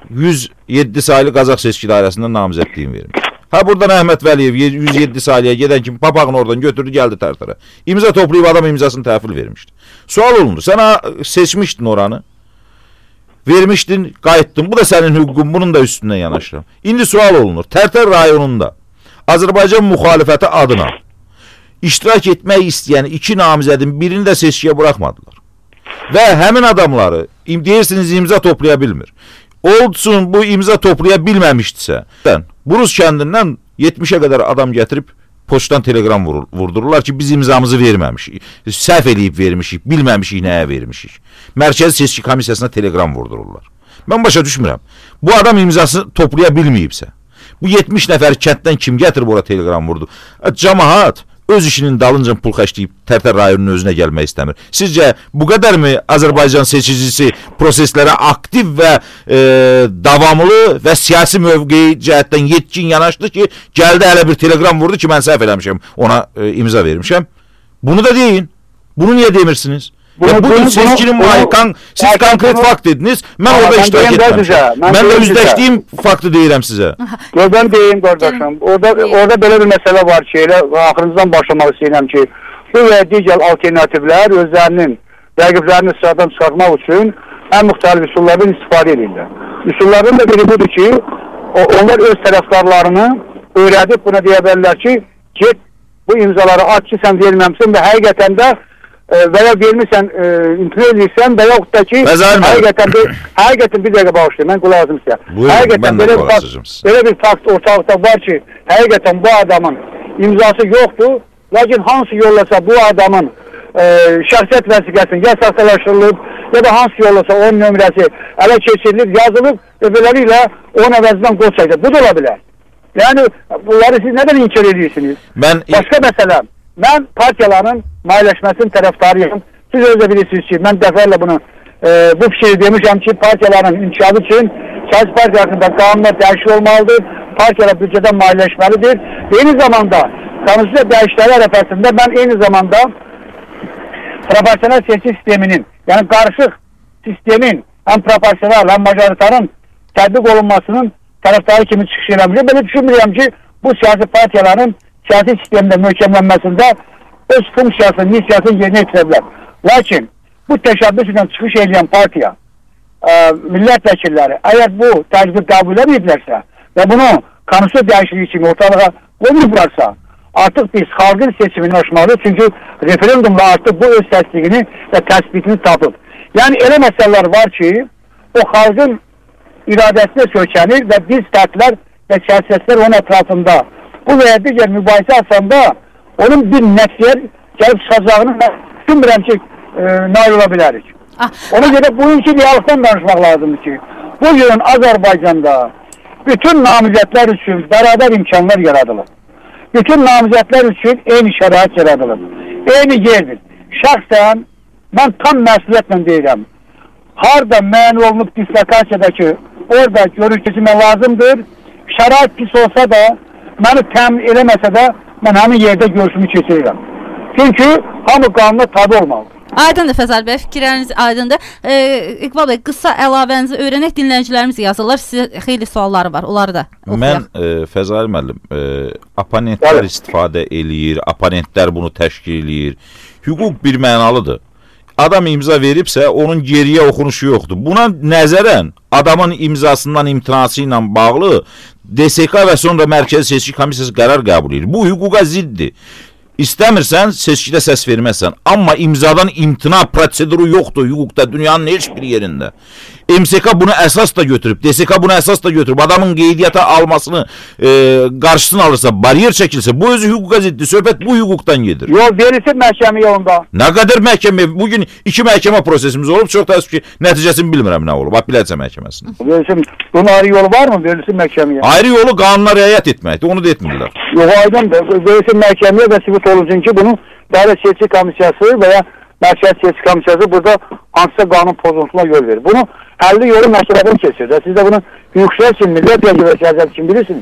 107 saylı Qazax seçki dairəsində namizədliyini vermiş. Ha buradan Əhməd Vəliyev 107 saylıya gedən kimi papağını oradan götürdü, gəldi Tərtərə. İmza toplayıb adam imzasını təhvil vermişdi. Sual olundu. Sən seçmişdin oranı. Vermişdin, qayıtdın. Bu da sənin hüququn, bunun da üstündən yanaşıram. İndi sual olunur. Tərtər rayonunda Azərbaycan müxalifəti adına iştirak etmək istəyən 2 namizədin birini də seçkiyə buraxmadılar. Və həmin adamları deyirsiniz imza toplaya bilmir. Olsun bu imza toplaya bilməmişdisə, Buruz kəndindən 70'e qədər adam gətirib poçtdan telegram vurdururlar ki biz imzamızı verməmişik. Səhv eləyib vermişik, bilməmişik nəyə vermişik. Mərkəzi Seçki Komissiyasına telegram vurdururlar. Mən başa düşmürəm. Bu adam imzasını toplaya bilməyibsə, bu 70 nəfər kənddən kim gətirib ora telegram vurdu? Cəmaət öz işinin dalınca pul xərcləyib Tərtər rayonunun özünə gəlmək istəmir. Sizcə bu qədərmi Azərbaycan seçicisi proseslərə aktiv və davamlı və siyasi mövqeyi cəhətdən yetkin yanaşdı ki, gəldi hələ bir telegram vurdu ki, mən səhv eləmişəm, ona imza vermişəm. Bunu da deyin. Bunu niyə demirsiniz? Bugün seçkinin siz konkret fakt dediniz, mən orada iştirak etməmişəm. Mən də üzləşdiyim faktı deyirəm sizə. Ben deyim qardaşım, orada belə bir məsələ var ki, axırınızdan başlamaq istəyirəm ki, bu və digər alternativlər özlərinin rəqiblərini sıradan çıxartmaq üçün ən müxtəlif üsullardan istifadə edirlər. Üsullardan da biri budur ki, onlar öz tərəfdarlarını öyrədib buna deyə bilərlər ki, get bu imzaları at ki, sən verməmsin və həqiqətən də veya vermirsən, imtina edirsən və yaxud da ki, həqiqətən bir dəqiqə bağışlayın, mən qulaq asım sizə. Həqiqətən belə bir fakt ortalıqda var ki, həqiqətən bu adamın imzası yoxdur, lakin hansı yollasa bu adamın şəxsiyyət vəsiqəsini ya saxtalaşdırılıb, ya da hansı yollasa onun nömrəsi ələ keçirilib, yazılıb və beləliklə onun əvəzindən qol çəkdir. Bu da ola bilər. Yəni, bunları siz nədən inkar edirsiniz? Başqa məsələ. Mən partiyaların maliyyələşməsinin tərəfdarıyım. Siz özdə bilirsiniz ki, mən dəfələrlə bunu bu fikri demişəm ki, partiyaların inkişafı üçün siyasi partiya haqqında qanunlar dəyişik olmalıdır. Partiyalar büdcədən maliyyələşməlidir. Eyni zamanda konstitusiya dəyişikləri ərəfəsində mən eyni zamanda proporsional seçki sisteminin, yəni qarışıq sistemin həm proporsional, həm majoritarın tətbiq olunmasının tərəfdarı kimi çıxış eləmişəm. Belə düşünmürəm ki, bu siyasi partiyaların siyasi sistemdə möhkəmlənməsində öz funksiyasını, missiyasını yerinə yetirə bilər. Lakin bu təşəbbüs ilə çıxış edən partiya, millət vəkilləri, əgər bu təklifi qəbul edilirsə və bunu konstitusiya dəyişikliyi kimi ortalığa qoyulurlarsa, artıq biz xalqın seçimini aşmalıyıq. Çünki referendumla artıq bu öz təsdiqini və təsbiqini tapıb. Yəni elə məsələlər var ki, o xalqın iradəsinə sökənir və biz fərqlər və siyasətlər onun ətrafında bu və ya digər mübahisə açanda onun bir nəticəyə gəlib çıxacağını mən düşünmürəm ki, nail ola bilərik. Ona görə bugünkü reallıqdan danışmaq lazımdır ki, bugün Azərbaycanda bütün namizədlər üçün bərabər imkanlar yaradılır. Bütün namizədlər üçün eyni şərait yaradılır. Eyni yerdir. Şəxsən mən tam məsuliyyətlə deyirəm. Harada müəyyən olunub dislokasiyadakı orada görüş keçirmək lazımdır. Şərait pis olsa da məni təmin eləməsə də mən həmin yerdə görüşümü keçirirəm. Çünki hamı qanuna tabi olmalıdır. Aydındır Fəzal bəy, fikirləriniz aydındır. İqbal bəy, qısa əlavənizi öyrənək, dinləyicilərimiz yazırlar. Sizə xeyli sualları var, onları da oxuyaq. Mən, Fəzal müəllim, oponentlər istifadə eləyir, oponentlər bunu təşkil eləyir. Hüquq bir mənalıdır. Adam imza veribsə, onun geriyə oxunuşu yoxdur. Buna nəzərən, adamın imzasından imtinası ilə bağlı DSK və sonra Mərkəzi Seçki Komissiyası qərar qəbul edir. Bu hüquqa ziddir. İstəmirsən, seçkidə səs verməzsən. Amma imzadan imtina proseduru yoxdur hüquqda, dünyanın heç bir yerində. MSK bunu əsas da götürüb, DSK bunu əsas da götürüb, adamın qeydiyyata almasını qarşısını alırsa, bariyer çəkilsə, bu özü hüquqa ziddir. Söhbət bu hüquqdan gedir. Yox, verilsin məhkəmə yolunda. Nə qədər məhkəmə? Bugün 2 məhkəmə prosesimiz olub, çox təəssüf ki, nəticəsini bilmirəm nə olub. Apellyasiya məhkəməsinin. Verilsin, bunun ayrı yolu var mı? Verilsin məhkəməyə. Ayrı yolu qanuna riayət etməkdir, onu da etmirlər. Yox, aydındır. Verilsin məhkəməyə və sübut olunsun ki, bunun Dairə Seçki Komissiyası və ya Mərkəzi Seçki Komissiyası burada hansısa qanun pozuntusuna yol verir. Bunu 50 yolu məhkəmədən keçir. Siz də bunu hüquqşünas kimi, millət vəkili və siyasət kimi bilirsiniz.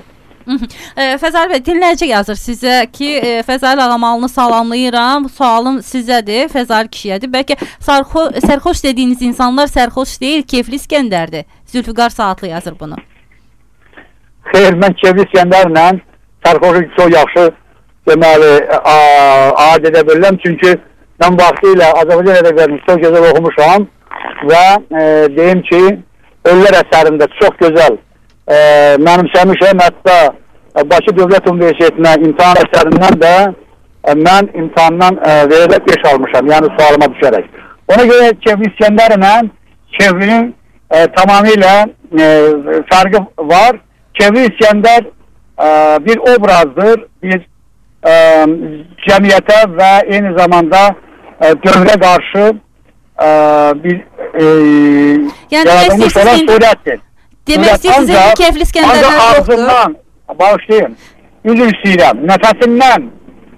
Fəzəli bəy, dinləyici yazır sizə ki, Fəzəli Ağamalını salamlayıram. Sualım sizədir, Fəzəli kişiyədir. Bəlkə sərxoş dediyiniz insanlar sərxoş deyil, keyfli İskəndərdir. Zülfüqar Saatlı yazır bunu. Xeyr, mən keyfli İskəndərlə sərxoşu çox yaxşı deməli ad edə bilirəm. Çünki mən vaxtilə Azərbaycan ədəbiyyatını çox gözəl oxumuşam və deyim ki, Ölülər əsərində çox gözəl mənimsəmişəm. Hətta Bakı Dövlət Universitetinə imtahan əsərindən də mən imtahandan verərək 5 almışam, yəni sualıma düşərək. Ona görə Keyfli İskəndərlə Keyflinin tamamilə fərqi var. Keyfli İskəndər bir obrazdır, bir cəmiyyətə və eyni zamanda dövrə qarşı bir yaradılmış olan surətdir. Demək istəyirsiniz ki, Keyfli İskəndərlər yoxdur. Ağzından, bağışlayın, üzr istəyirəm, nəfəsindən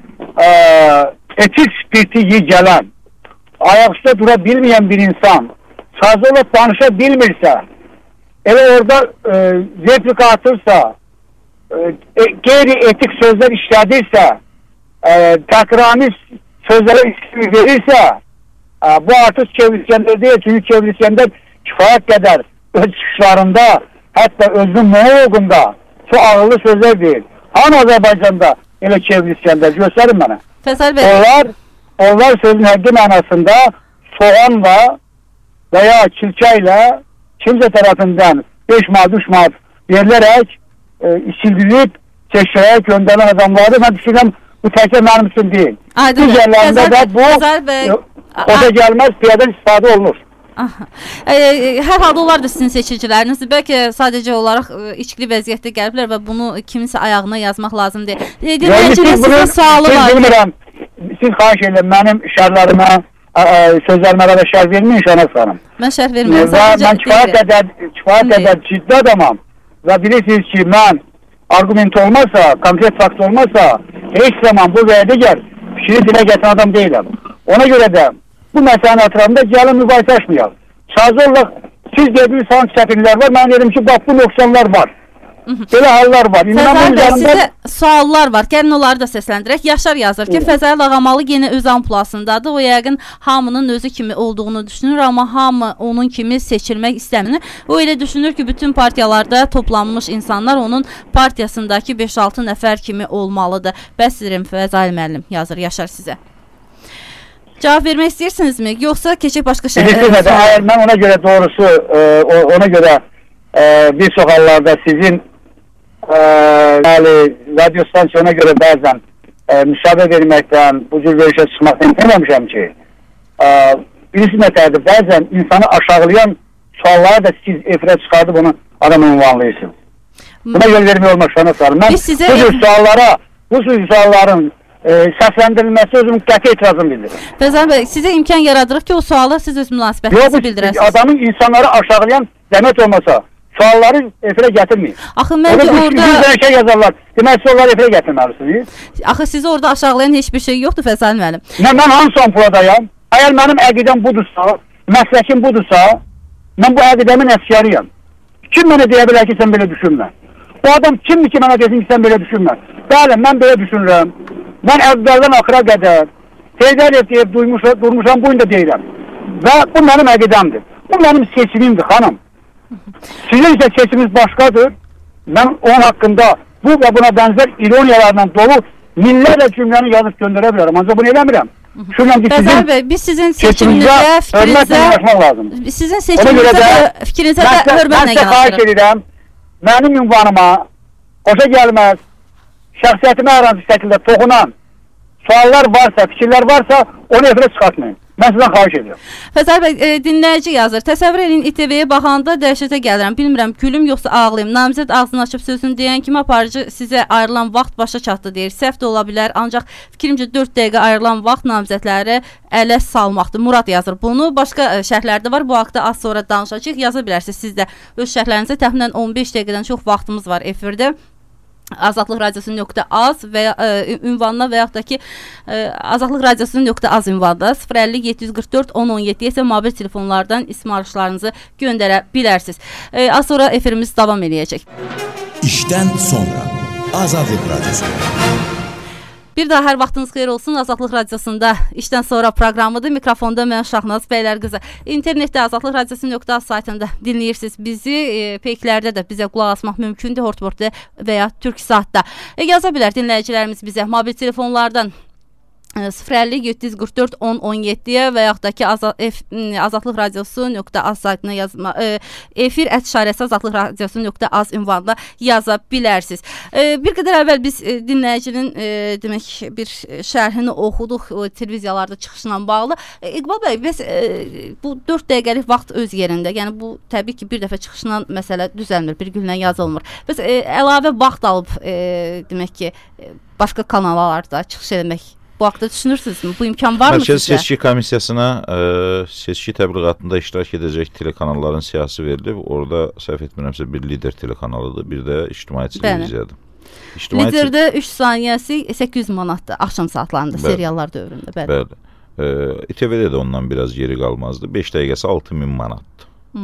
etik spirti iyi gələn, ayaqüstə dura bilməyən bir insan, sazı olub danışa bilmirsə, elə orada replika atırsa, qeyri-etik sözlər işlədirsə, təkramiz sözlərə isim verirsə, bu artıq Keyfli İskəndər deyil. Çünki Keyfli İskəndər kifayət qədər öz çıxışlarında, hətta özünün monoloqunda çox ağırlı sözlər deyil. Hanı Azərbaycanda elə Keyfli İskəndər? Göstərin mənə. Fəzəli bəy. Onlar sözün həqiqi mənasında soğanla və ya kilçə ilə kimsə tərəfindən 5 manat, 3 manat verilərək isildilib çeşəyə göndərilən adamları mən düşünürəm, bu təkcə mənim üçün deyil. Digərlərində də bu oda gəlməz piyadan istifadə olunur. Hər halda onlar da sizin seçicilərinizdir. Bəlkə sadəcə olaraq içkili vəziyyətdə gəliblər və bunu kiminsə ayağına yazmaq lazım deyil. Dinləyicinin sizə sualı var. Bilmirəm, siz xahiş edin, mənim şərlərimə, sözlərimə qədər şər verməyin Şənaz xanım. Mən şər verməyəm. Mən kifayət qədər ciddi adamam və bilirsiniz ki, mən argument olmazsa, konkret fakt olmazsa, heç zaman bu və digər fikri dilə gətirən adam deyiləm. Ona görə də bu məsələnin ətrafında gəlin mübahisə açmayaq. Sazı olaq, siz dediniz hangi çətinliklər var, mən dedim ki, bax bu nöqsanlar var. Belə hallar var. Fəzəli bəy, sizə suallar var. Gəlin onları da səsləndirək. Yaşar yazır ki, Fəzəli Ağamalı yenə öz amplasındadır. O yəqin hamının özü kimi olduğunu düşünür, amma hamı onun kimi seçilmək istəmir. O elə düşünür ki, bütün partiyalarda toplanmış insanlar onun partiyasındakı 5-6 nəfər kimi olmalıdır. Bəsdirim Fəzəli müəllim yazır Yaşar sizə. Cavab vermək istəyirsinizmi? Yoxsa keçək başqa şeylərə? Hayır, mən ona görə doğrusu, ona görə bir çox hallarda sizin radio stansiyona görə bəzən müsaade verməkdən, bu cür verişə çıxmaqdan deməmişəm ki, birisi nətərdir, bəzən insanı aşağılayan sualları da siz efirə çıxardıb onu adam ünvanlayırsınız. Buna göl vermək olmaq şanı sarım. Mən bu cür sualların səsləndirilməsi özümün qəti etirazım bildirir. Fəzəli bəy, sizə imkan yaradırıq ki, o suala siz öz münasibətinizi bildirəsiniz. Adamın insanları aşağılayan zəhmət olmasa, sualları efirə gətirməyin. Axı məncə orada... Yüzdən şey yazarlar, demək ki, onları efirə gətirməlisiniz. Axı sizi orada aşağılayan heç bir şey yoxdur Fəzəli müəllim. Mən hansı ampuladayam? Əgər mənim əqidəm budursa, məsləkim budursa, mən bu əqidəmin əsgəriyəm. Kim mənə deyə bilər ki, sən belə düşünmə? O adam kimdir ki, mənə desin ki, sən belə düşünmə? Bəli, mən belə düşünürəm. Mən əvvəldən axıra qədər Heydər deyib durmuşam, bu da deyirəm. Və bu mənim əqidəmdir. Bu mənim seçimimdir, xanım. Sizin isə seçiminiz başqadır. Mən onun haqqında bu və buna bənzər ironiyalarla dolu minlərlə cümləni yazıb göndərə bilərəm. Ancaq bunu eləmirəm. Fəzəli bəy, biz sizin seçiminizə, fikrinizə də hörmətlə yanaşırıq. Mənim ünvanıma xoşa gəlməz, şəxsiyyətimə hər hansı şəkildə toxunan suallar varsa, fikirlər varsa, onu efirə çıxartmayın. Mən sizdən xahiş edirəm. Fəzəli bəy, dinləyici yazır. Təsəvvür edin, İTV-yə baxanda dəhşətə gəlirəm. Bilmirəm, gülüm yoxsa ağlayım. Namizəd ağzını açıb sözünü deyən kimi aparıcı sizə ayrılan vaxt başa çatdı deyir. Səhv də ola bilər, ancaq fikrimcə 4 dəqiqə ayrılan vaxt namizədləri ələ salmaqdır. Murad yazır bunu. Başqa şərhlərdə var. Bu haqda az sonra danışacağıq. Yaza bilərsiniz siz də öz şərhlərinizə. Təxminən 15 dəqiqədən çox vaxtımız var efirdə. Azadlıq Radiosu.az və ya ünvanına və yaxud da ki Azadlıq Radiosu.az ünvanında 050 744 1017 isə mobil telefonlardan ismarışlarınızı göndərə bilərsiniz. Az sonra efirimiz davam edəcək. İşdən sonra. Azadlıq Radyosu. Bir daha hər vaxtınız xeyir olsun. Azadlıq Radiosunda işdən sonra proqramıdır. Mikrofonda mən Şahnaz Bəylərqızı. İnternetdə azadlıqradiosu.az saytında dinləyirsiniz bizi. Peyklərdə də bizə qulaq asmaq mümkündür. Hortmortda və ya Türksatda. Yaza bilər dinləyicilərimiz bizə mobil telefonlardan 050-744-1017-yə və yaxud da ki azadlıqradiosu.az saytına yazma, efir@azadlıqradiosu.az ünvanına yaza bilərsiniz. Bir qədər əvvəl biz dinləyicinin demək bir şərhini oxuduq televiziyalarda çıxışla bağlı. İqbal bəy, bəs bu 4 dəqiqəlik vaxt öz yerində. Yəni bu təbii ki bir dəfə çıxışla məsələ düzəlmir, bir günlə yazılmır. Bəs əlavə vaxt alıb demək ki başqa kanallarda çıxış etmək bu haqda düşünürsünüzmü? Bu imkan var mı sizə? Mərkəzi Seçki Komissiyasına seçki təbliğatında iştirak edəcək telekanalların siyahısı verilib. Orada səhv etmirəmsə bir lider telekanalıdır, bir də ictimai televiziyadır. Liderdə 3 saniyəsi 800 manatdır axşam saatlarında, seriallar dövründə. Bəli. İTV-də də ondan biraz geri qalmazdı. 5 dəqiqəsi 6000 manatdır.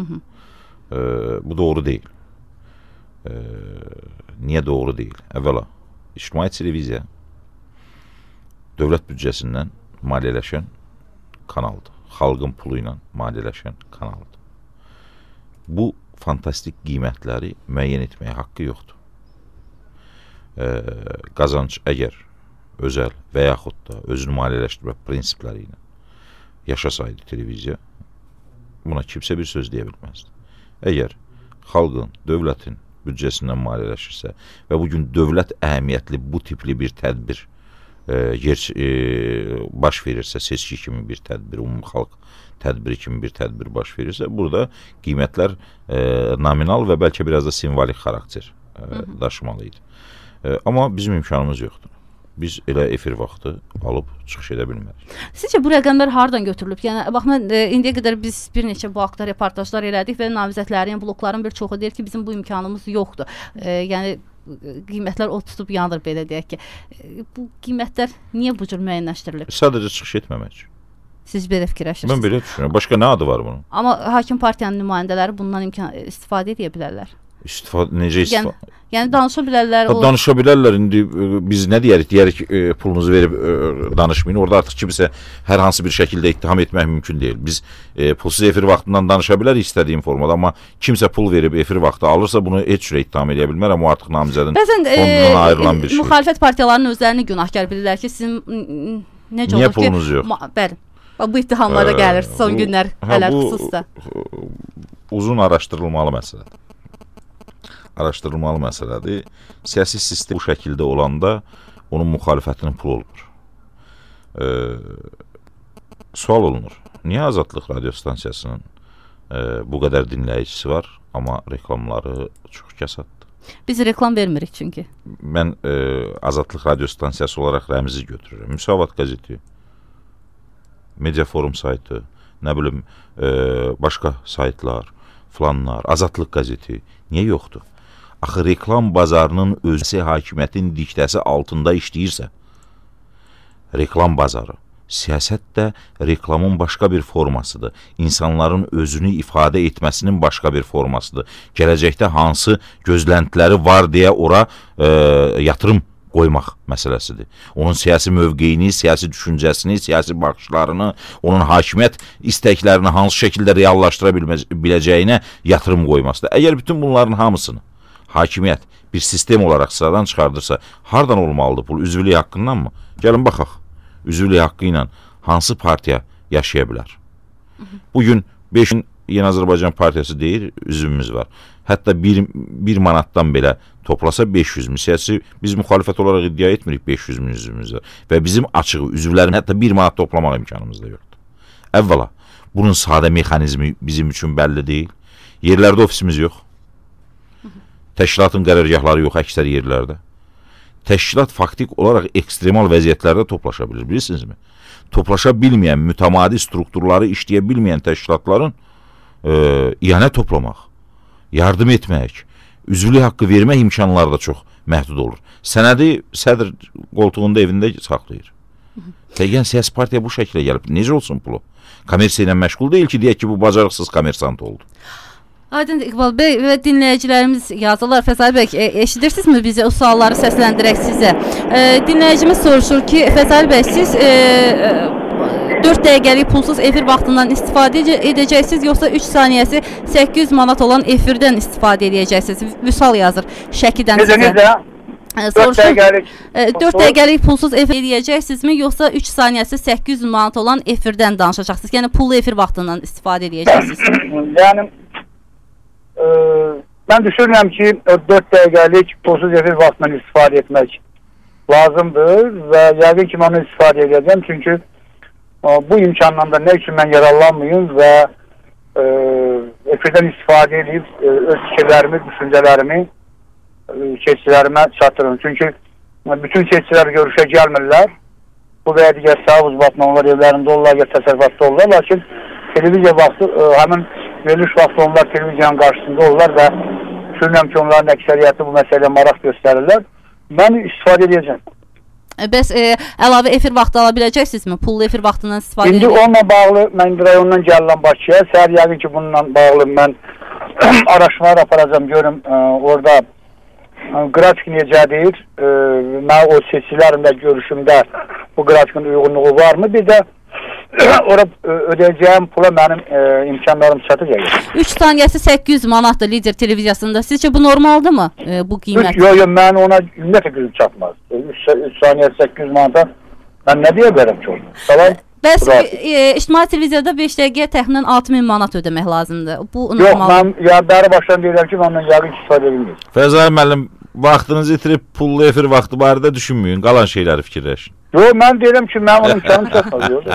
Bu doğru deyil. Niyə doğru deyil? Əvvəla, ictimai televiziya dövlət büdcəsindən maliyyələşən kanaldır. Xalqın pulu ilə maliyyələşən kanaldır. Bu fantastik qiymətləri müəyyən etməyə haqqı yoxdur. Qazanc əgər özəl və yaxud da özünü maliyyələşdirmə prinsipləri ilə yaşasaydı televiziya, buna kimsə bir söz deyə bilməzdi. Əgər xalqın, dövlətin büdcəsindən maliyyələşirsə və bugün dövlət əhəmiyyətli bu tipli bir tədbir baş verirsə, seçki kimi bir tədbir, umumxalq tədbiri kimi bir tədbir baş verirsə, burada qiymətlər nominal və bəlkə biraz da simvolik xarakter daşımalıydı. Amma bizim imkanımız yoxdur. Biz elə efir vaxtı alıb çıxış edə bilmərik. Sizcə bu rəqəmlər hardan götürülüb? Yəni bax mən indiyə qədər biz bir neçə bu haqda reportajlar elədik və namizədlərin, blokların bir çoxu deyir ki, bizim bu imkanımız yoxdur. Yəni qiymətlər o tutub yanır, belə deyək ki. Bu qiymətlər niyə bu cür müəyyənləşdirilib? Sadəcə çıxış etməmək. Siz belə fikirləşirsiniz? Mən belə düşünürəm. Başqa nə adı var bunun? Amma hakim partiyanın nümayəndələri bundan istifadə edə bilərlər. Necə istifadə? Yəni danışa bilərlər. Danışa bilərlər. İndi biz nə deyərik? Deyərik pulunuzu verib danışmayın. Orada artıq kimsə hər hansı bir şəkildə ittiham etmək mümkün deyil. Biz pulsuz efir vaxtından danışa bilərik istədiyim formada, amma kimsə pul verib efir vaxtı alırsa bunu heç cürə ittiham edə bilmərəm. O artıq namizədin fondundan ayrılan bir şey. Müxalifət partiyalarının özlərini günahkar bilirlər ki, sizin necə olur ki? Niyə pulunuz yox? Bəli. Bu ittihamlara gəlir son günlər hələ xüsusda. Uzun araşdırılmalı məsələdir. Araşdırılmalı məsələdir. Siyasi sistem bu şəkildə olanda onun müxalifətinin pulu olmur. Sual olunur. Niyə Azadlıq radiostansiyasının bu qədər dinləyicisi var, amma reklamları çox kəsaddır? Biz reklam vermirik çünki. Mən Azadlıq radiostansiyası olaraq rəmzi götürürəm. Müsavat qəzeti, Mediaforum saytı, nə bilim, başqa saytlar, filanlar, Azadlıq qəzeti. Niyə yoxdur? Axı reklam bazarının özü hakimiyyətin diktəsi altında işləyirsə, reklam bazarı, siyasət də reklamın başqa bir formasıdır. İnsanların özünü ifadə etməsinin başqa bir formasıdır. Gələcəkdə hansı gözləntiləri var deyə ora yatırım qoymaq məsələsidir. Onun siyasi mövqeyini, siyasi düşüncəsini, siyasi baxışlarını, onun hakimiyyət istəklərini hansı şəkildə reallaşdıra biləcəyinə yatırım qoymasıdır. Əgər bütün bunların hamısını hakimiyyət bir sistem olaraq sıradan çıxardırsa, hardan olmalıdır pul? Üzvlük haqqından mı? Gəlin baxaq. Üzvlük haqqı ilə hansı partiya yaşaya bilər? Bugün 5 Yeni Azərbaycan Partiyası deyir, üzvümüz var. Hətta 1 manatdan belə toplasa 500 min. Siyasi biz müxalifət olaraq iddia etmirik 500 min üzvümüz var. Və bizim açığı üzvlərin hətta 1 manat toplamaq imkanımız da yoxdur. Əvvəla, bunun sadə mexanizmi bizim üçün bəlli deyil. Yerlərdə ofisimiz yox. Təşkilatın qərargahları yox əksər yerlərdə. Təşkilat faktik olaraq ekstremal vəziyyətlərdə toplaşa bilir, bilirsinizmi? Toplaşa bilməyən, mütəmadi strukturları işləyə bilməyən təşkilatların iyanə toplamaq, yardım etmək, üzvlük haqqı vermək imkanları da çox məhdud olur. Sənədi sədr qoltuğunda evində saxlayır. Yəni siyasi partiya bu şəkildə gəlib. Necə olsun pulu? Kommersiya ilə məşğul deyil ki, deyək ki, bu bacarıqsız kommersant oldu. Aydın İqbal bəy və dinləyicilərimiz yazırlar. Fəzəl bəy, eşidirsinizmi bizi? O sualları səsləndirək sizə. Dinləyicimiz soruşur ki, Fəzəl bəy, siz 4 dəqiqəlik pulsuz efir vaxtından istifadə edəcəksiniz, yoxsa 3 saniyəsi 800 manat olan efirdən istifadə edəcəksiniz? Vüsal yazır Şəkidən sizə. Necə? 4 dəqiqəlik pulsuz efir edəcəksinizmi, yoxsa 3 saniyəsi 800 manat olan efirdən danışacaqsınız? Yəni pullu efir vaxtından istifadə edəcəksiniz. Yəni mən düşünürəm ki, 4 dəqiqəlik pulsuz efir vaxtından istifadə etmək lazımdır və yəqin ki, mən onu istifadə edəcəm, çünki bu imkandan da nə üçün mən yararlanmayım və efirdən istifadə edib öz fikirlərimi, düşüncələrimi keçicilərimə çatdırın. Çünki bütün keçicilər görüşə gəlmirlər. Bu və ya digər sahib uzbatma onlar evlərində olurlar, ya təsərrüfatda olurlar. Lakin televiziya vaxtı, həmin veriliş vaxtı onlar televiziyanın qarşısında olurlar və düşünürəm ki, onların əksəriyyəti bu məsələyə maraq göstərirlər. Mən istifadə edəcəm. Bəs əlavə efir vaxtı ala biləcəksinizmi? Pullu efir vaxtından istifadə edəcək? İndi onunla bağlı, mən rayondan gəlirəm Bakıya. Səhər yəqin ki, bununla bağlı mən araşdırmalar aparacam, görüm orada qrafik necədir, mən o seçicilərimlə görüşümdə bu grafikin uyğunluğu varmı? Bir də orada ödəyəcəyim pula mənim imkanlarım çatacaq. 3 saniyəsi 800 manatdır Lider televiziyasında. Sizcə bu normaldır mı bu qiymət? Yox, mən ona ümumiyyətlə gücüm çatmaz. 3 saniyəsi 800 manata mən nə deyə bilərəm ki onu? Salam. Bəs ictimai televiziyada 5 dəqiqəyə təxminən 6000 manat ödəmək lazımdır. Bu Yox, normal. mən bəri başdan deyirəm ki, məndən yəqin ki, istifadə edilmir. Fəzəl müəllim, vaxtınızı itirib pullu efir vaxtı barədə düşünməyin, qalan şeyləri fikirləşin. Yox, mən deyirəm ki, mənim onun imkanım çatmaz.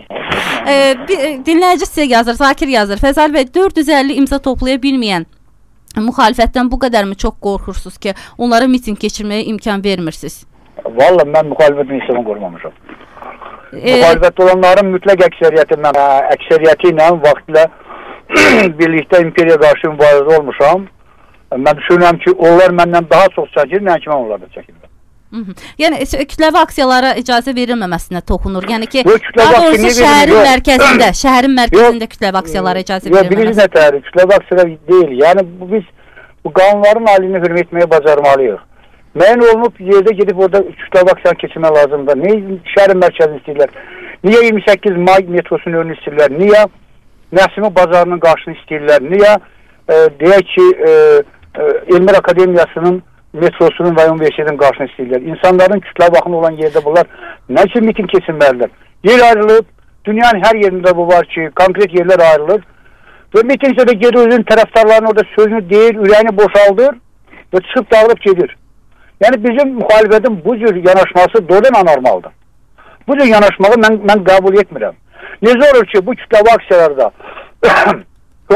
Dinləyici sizə yazır, Zakir yazır. Fəzəl bəy, 450 imza toplaya bilməyən müxalifətdən bu qədərmi çox qorxursunuz ki, onlara miting keçirməyə imkan vermirsiniz? Valla, mən müxalifətin hissəmə qormamışam. Müxalifətdə olanların mütləq əksəriyyəti ilə vaxtilə birlikdə imperiya qarşı mübarizə olmuşam. Mən düşünürəm ki, onlar məndən daha çox çəkir, nə ki, mən onlarda çəkirəm. Yəni, kütləvi aksiyalara icazə verilməməsinə toxunur. Yəni ki, daha doğrusu şəhərin mərkəzində kütləvi aksiyalara icazə verilməməsinə. Birinci nətəri, kütləvi aksiyalar deyil. Yəni, biz bu qanunların alini hürmət etməyə bacarmalıyıq. Müəyyən olunub yerdə gedib orada kütləvi aksiyanı keçirmək lazımdır. Niyə şəhərin mərkəzini istəyirlər? Niyə 28 may metrosunun önünü istəyirlər? Niyə Nəsimi bazarının qarşını istəyirlər? Niyə deyək ki, Elmir Akademiyasının metrosunun və universitetin qarşını istəyirlər? İnsanların kütlə baxımı olan yerdə bunlar nə üçün miting keçirməlidirlər? Yer ayrılıb, dünyanın hər yerində bu var ki, konkret yerlər ayrılır və mitingdə də gedir özünün tərəfdarlarının orada sözünü deyir, ürəyini boşaldır və çıxıb dağılıb gedir. Yəni bizim müxalifətin bu cür yanaşması doğrudan anormaldır. Bu cür yanaşmağı mən qəbul etmirəm. Necə olur ki, bu kütləvi aksiyalarda bu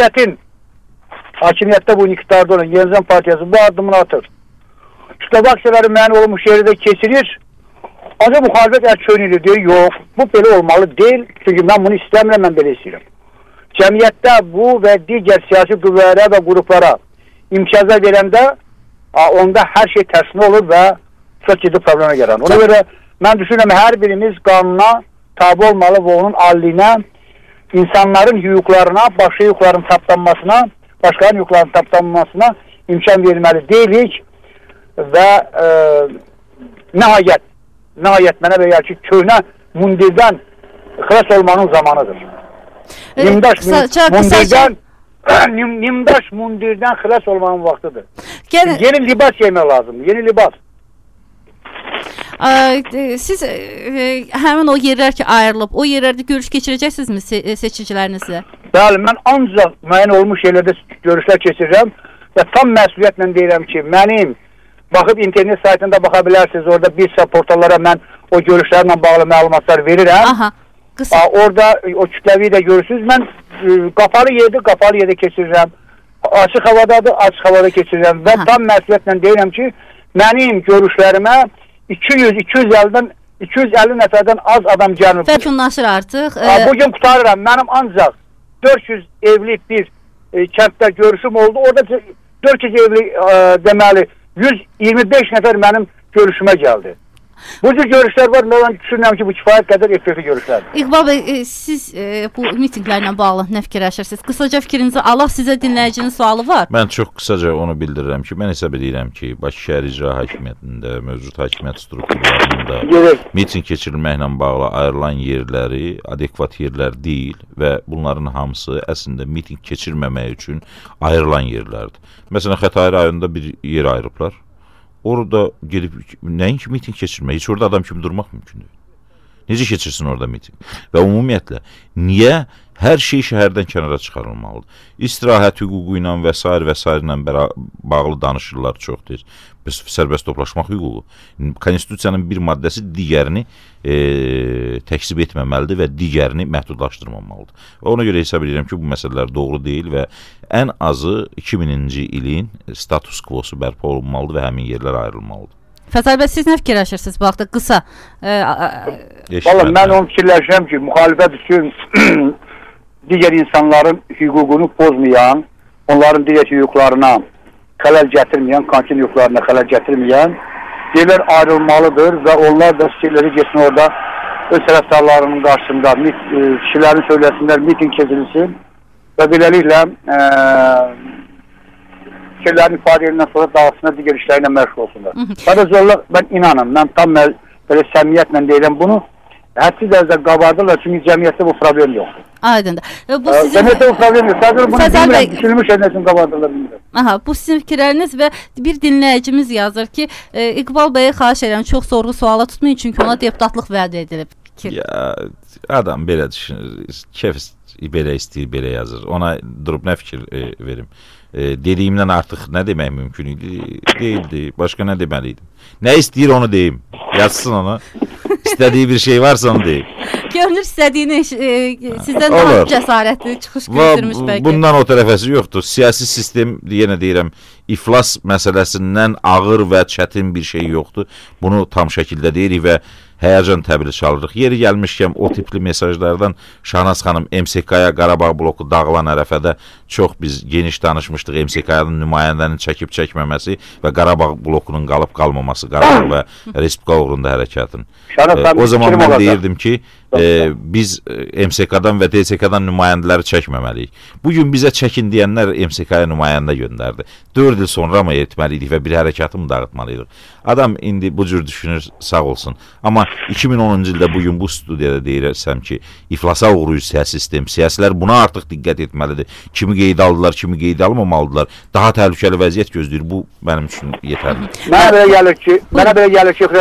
hakimiyyətdə bu iqtidarda olan Yenizən Partiyası bu addımını atır. Kütləvi aksiyaları müəyyən olunmuş yerdə keçirir. Ancaq müxalifət ərköyünüdür, deyir, yox, bu belə olmalı deyil. Çünki mən bunu istəmirəm, mən belə istəyirəm. Cəmiyyətdə bu və digər siyasi qüvvələrə və qruplara imtiyazlar verəndə onda hər şey tərsinə olur və çox ciddi problemə gəlir. Ona görə mən düşünürəm, hər birimiz qanuna tabi olmalı və onun alliyinə, insanların hüquqlarına, başqa hüquqların tapdanmasına, başqalarının hüquqlarının tapdanmasına imkan verilməli deyilik və nəhayət mənə belə ki, köhnə mundirdən xilas olmanın zamanıdır. Nimdaş mundirdən xilas olmanın vaxtıdır. Yeni libas yemək lazımdır, yeni libas. Siz həmin o yerlər ki ayrılıb, o yerlərdə görüş keçirəcəksinizmi seçicilərinizlə? Bəli, mən ancaq müəyyən olmuş yerlərdə görüşlər keçirirəm və tam məsuliyyətlə deyirəm ki, mənim baxıb internet saytında baxa bilərsiniz, orada bir sıra portallara mən o görüşlərlə bağlı məlumatlar verirəm. Aha. Orada o kütləvi də görürsünüz. Mən qapalı yerdə keçirirəm. Açıq havadadır, açıq havada keçirirəm. Və tam məsuliyyətlə deyirəm ki, mənim görüşlərimə 250 nəfərdən az adam gəlmir. Vəkunlaşır artıq. Bugün qutarıram. Mənim ancaq 400 evli bir kənddə görüşüm oldu. Orada 400 evli deməli 125 nəfər mənim görüşümə gəldi. Bu cür görüşlər var. Mən düşünürəm ki, bu kifayət qədər effektiv görüşlərdir. İqbal bəy, siz bu mitinqlərlə bağlı nə fikirləşirsiniz? Qısaca fikrinizi alaq, sizə dinləyicinin sualı var. Mən çox qısaca onu bildirirəm ki, mən hesab edirəm ki, Bakı Şəhər İcra Hakimiyyətində, mövcud hakimiyyət strukturlarında miting keçirilməklə bağlı ayrılan yerləri adekvat yerlər deyil və bunların hamısı əslində miting keçirməmək üçün ayrılan yerlərdir. Məsələn, Xətai rayonunda bir yer ayırıblar. Orada gedib nəinki miting keçirmək, heç orada adam kimi durmaq mümkün deyil. Necə keçirsin orada miting? Və ümumiyyətlə, niyə hər şey şəhərdən kənara çıxarılmalıdır? İstirahət hüququ ilə və s. ilə bağlı danışırlar çox tez. Sərbəst toplaşmaq hüququ. Konstitusiyanın bir maddəsi digərini təksib etməməlidir və digərini məhdudlaşdırmamalıdır. Və ona görə hesab edirəm ki, bu məsələlər doğru deyil və ən azı 2000-ci ilin status quo-su bərpa olunmalıdır və həmin yerlər ayrılmalıdır. Fəsal bəy, siz nə fikirləşirsiniz bu haqda qısa? Valla mən onu fikirləşirəm ki, müxalifət üçün digər insanların hüququnu pozmayan, onların digər hüquqlarına xələl gətirməyən, kankin hüquqlarına xələl gətirməyən yerlər ayrılmalıdır və onlar da fikirləri geçsin orada öz tərəfdarlarının qarşısında kişilərin söyləsinlər, miting keçirilsin və beləliklə fikirlərini ifadə ediləndən sonra dağılsınlar, digər işlərlə məşğul olsunlar. Sadəcə mən inanım, mən tam belə səmiyyətlə deyirəm bunu, hədsiz dərəcədə qabardırlar, çünki cəmiyyətdə bu problem yoxdur. Aydındır. Cəmiyyətdə bu problem yoxdur. Sadəcə bunu bilmirəm, düşünülmüş ədəsin qabardırlar, bilmirəm. Aha, bu sizin fikirləriniz və bir dinləyicimiz yazır ki, İqbal bəyə xahiş edirəm, çox sorğu suala tutmayın, çünki ona deputatlıq vəd edilib. Ya, adam belə düşünür, kef belə istəyir, belə yazır. Ona durub nə fikir verim? Dediyimdən artıq nə demək mümkün idi? Deyildi. Başqa nə deməliydim? Nə istəyir onu deyim. Yazsın onu. İstədiyi bir şey varsa onu deyim. Görünür istədiyini sizdən daha cəsarətli çıxış göstərmiş bəlkə. Bundan o tərəfəsi yoxdur. Siyasi sistem, yenə deyirəm, iflas məsələsindən ağır və çətin bir şey yoxdur. Bunu tam şəkildə deyirik və həyəcan təbili çalırıq. Yeri gəlmişkən o tipli mesajlardan Şahnaz xanım MSK-ya Qarabağ bloku dağılan ərəfədə çox biz geniş danışmışdıq. MSK-nın nümayəndənin çəkib-çəkməməsi və Qarabağ blokunun qalıb-qalmaması, Qarabağ və Respublika uğrunda hərəkatın. O zaman mən deyirdim ki, biz MSK-dan və DSK-dan nümayəndələri çəkməməliyik. Bugün bizə çəkin deyənlər MSK-ya nümayəndə göndərdi. 4 il sonra mı etməliydik və bir hərəkatı mı dağıtmalıyıq? Adam indi bu cür düşünür, sağ olsun. Amma 2010-cu ildə bugün bu studiyada deyirsəm ki, iflasa uğrayır siyasi sistem. Siyasilər buna artıq diqqət etməlidir. Kimi qeyd aldılar, kimi qeyd almamalıdırlar. Daha təhlükəli vəziyyət gözləyir. Bu mənim üçün yetərli. Mənə belə gəlir ki,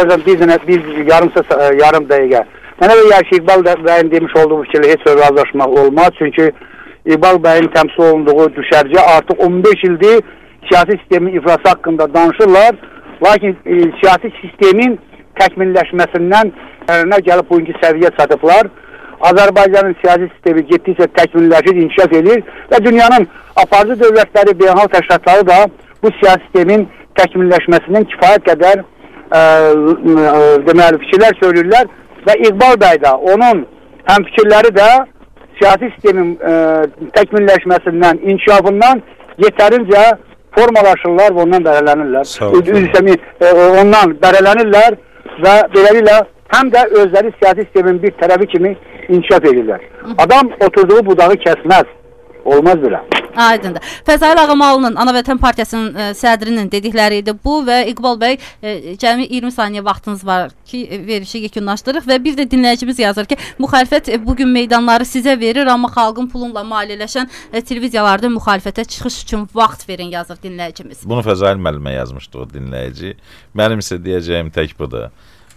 biz yarım dəqiqə. Mənə belə gəlir ki, İqbal bəyin demiş olduğu fikirlə heç razılaşmaq olmaz. Çünki İqbal bəyin təmsil olunduğu düşərgə artıq 15 ildir siyasi sistemin iflası haqqında danışırlar. Lakin siyasi sistemin təkmilləşməsindən nə gəlib bugünkü səviyyə çatıblar. Azərbaycanın siyasi sistemi getdikcə təkmilləşir, inkişaf edir və dünyanın aparıcı dövlətləri, beynəlxalq təşkilatları da bu siyasi sistemin təkmilləşməsindən kifayət qədər deməli fikirlər söylürlər və İqbal bəy də, onun həm fikirləri də siyasi sistemin təkmilləşməsindən, inkişafından yetərincə formalaşırlar və ondan bərələnirlər. Ondan bərələnirlər və beləliklə həm də özləri siyasi sistemin bir tərəfi kimi inkişaf edirlər. Adam oturduğu budağı kəsməz. Olmaz belə. Aydındır. Fəzail Ağamalı'nın Anavətən Partiyasının sədrinin dedikləri idi bu və İqbal bəy cəmi 20 saniyə vaxtınız var ki, verişi yekunlaşdırıq və bir də dinləyicimiz yazır ki, müxalifət bugün meydanları sizə verir, amma xalqın pulunla maliyyələşən televiziyalarda müxalifətə çıxış üçün vaxt verin, yazır dinləyicimiz. Bunu Fəzail müəllimə yazmışdı o dinləyici. Mənim isə deyəcəyim tək budur.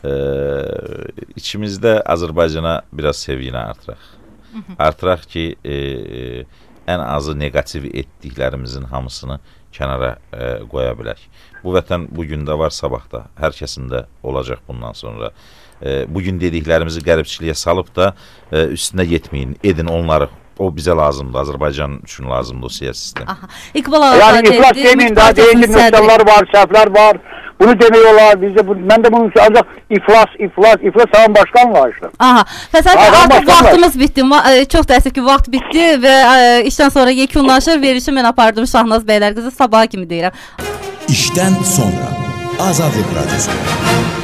İçimizdə Azərbaycana biraz sevgini artıraq. Artıraq ki, ən azı negativ etdiklərimizin hamısını kənara qoya bilək. Bu vətən bugün də var, sabah da. Hər kəsində olacaq bundan sonra. Bugün dediklərimizi qəribçiliyə salıb da üstünə getməyin, edin onları. O bizə lazımdır, Azərbaycan üçün lazımdır o siyasi sistem. İqbal yəni iflas deməyin daha deyildi, nöqtələr var, səhvlər var. Bunu demək olar, mən də bunun ancaq iflas saman başqan var işte. Aha, fəsadət artıq vaxtımız bitdi, çox təəssüf ki, vaxt bitdi və işdən sonra yekunlaşır, verişi mən apardım Şahnaz bəylər qızı, sabaha kimi deyirəm. İşdən sonra Azadlıq Radyosu.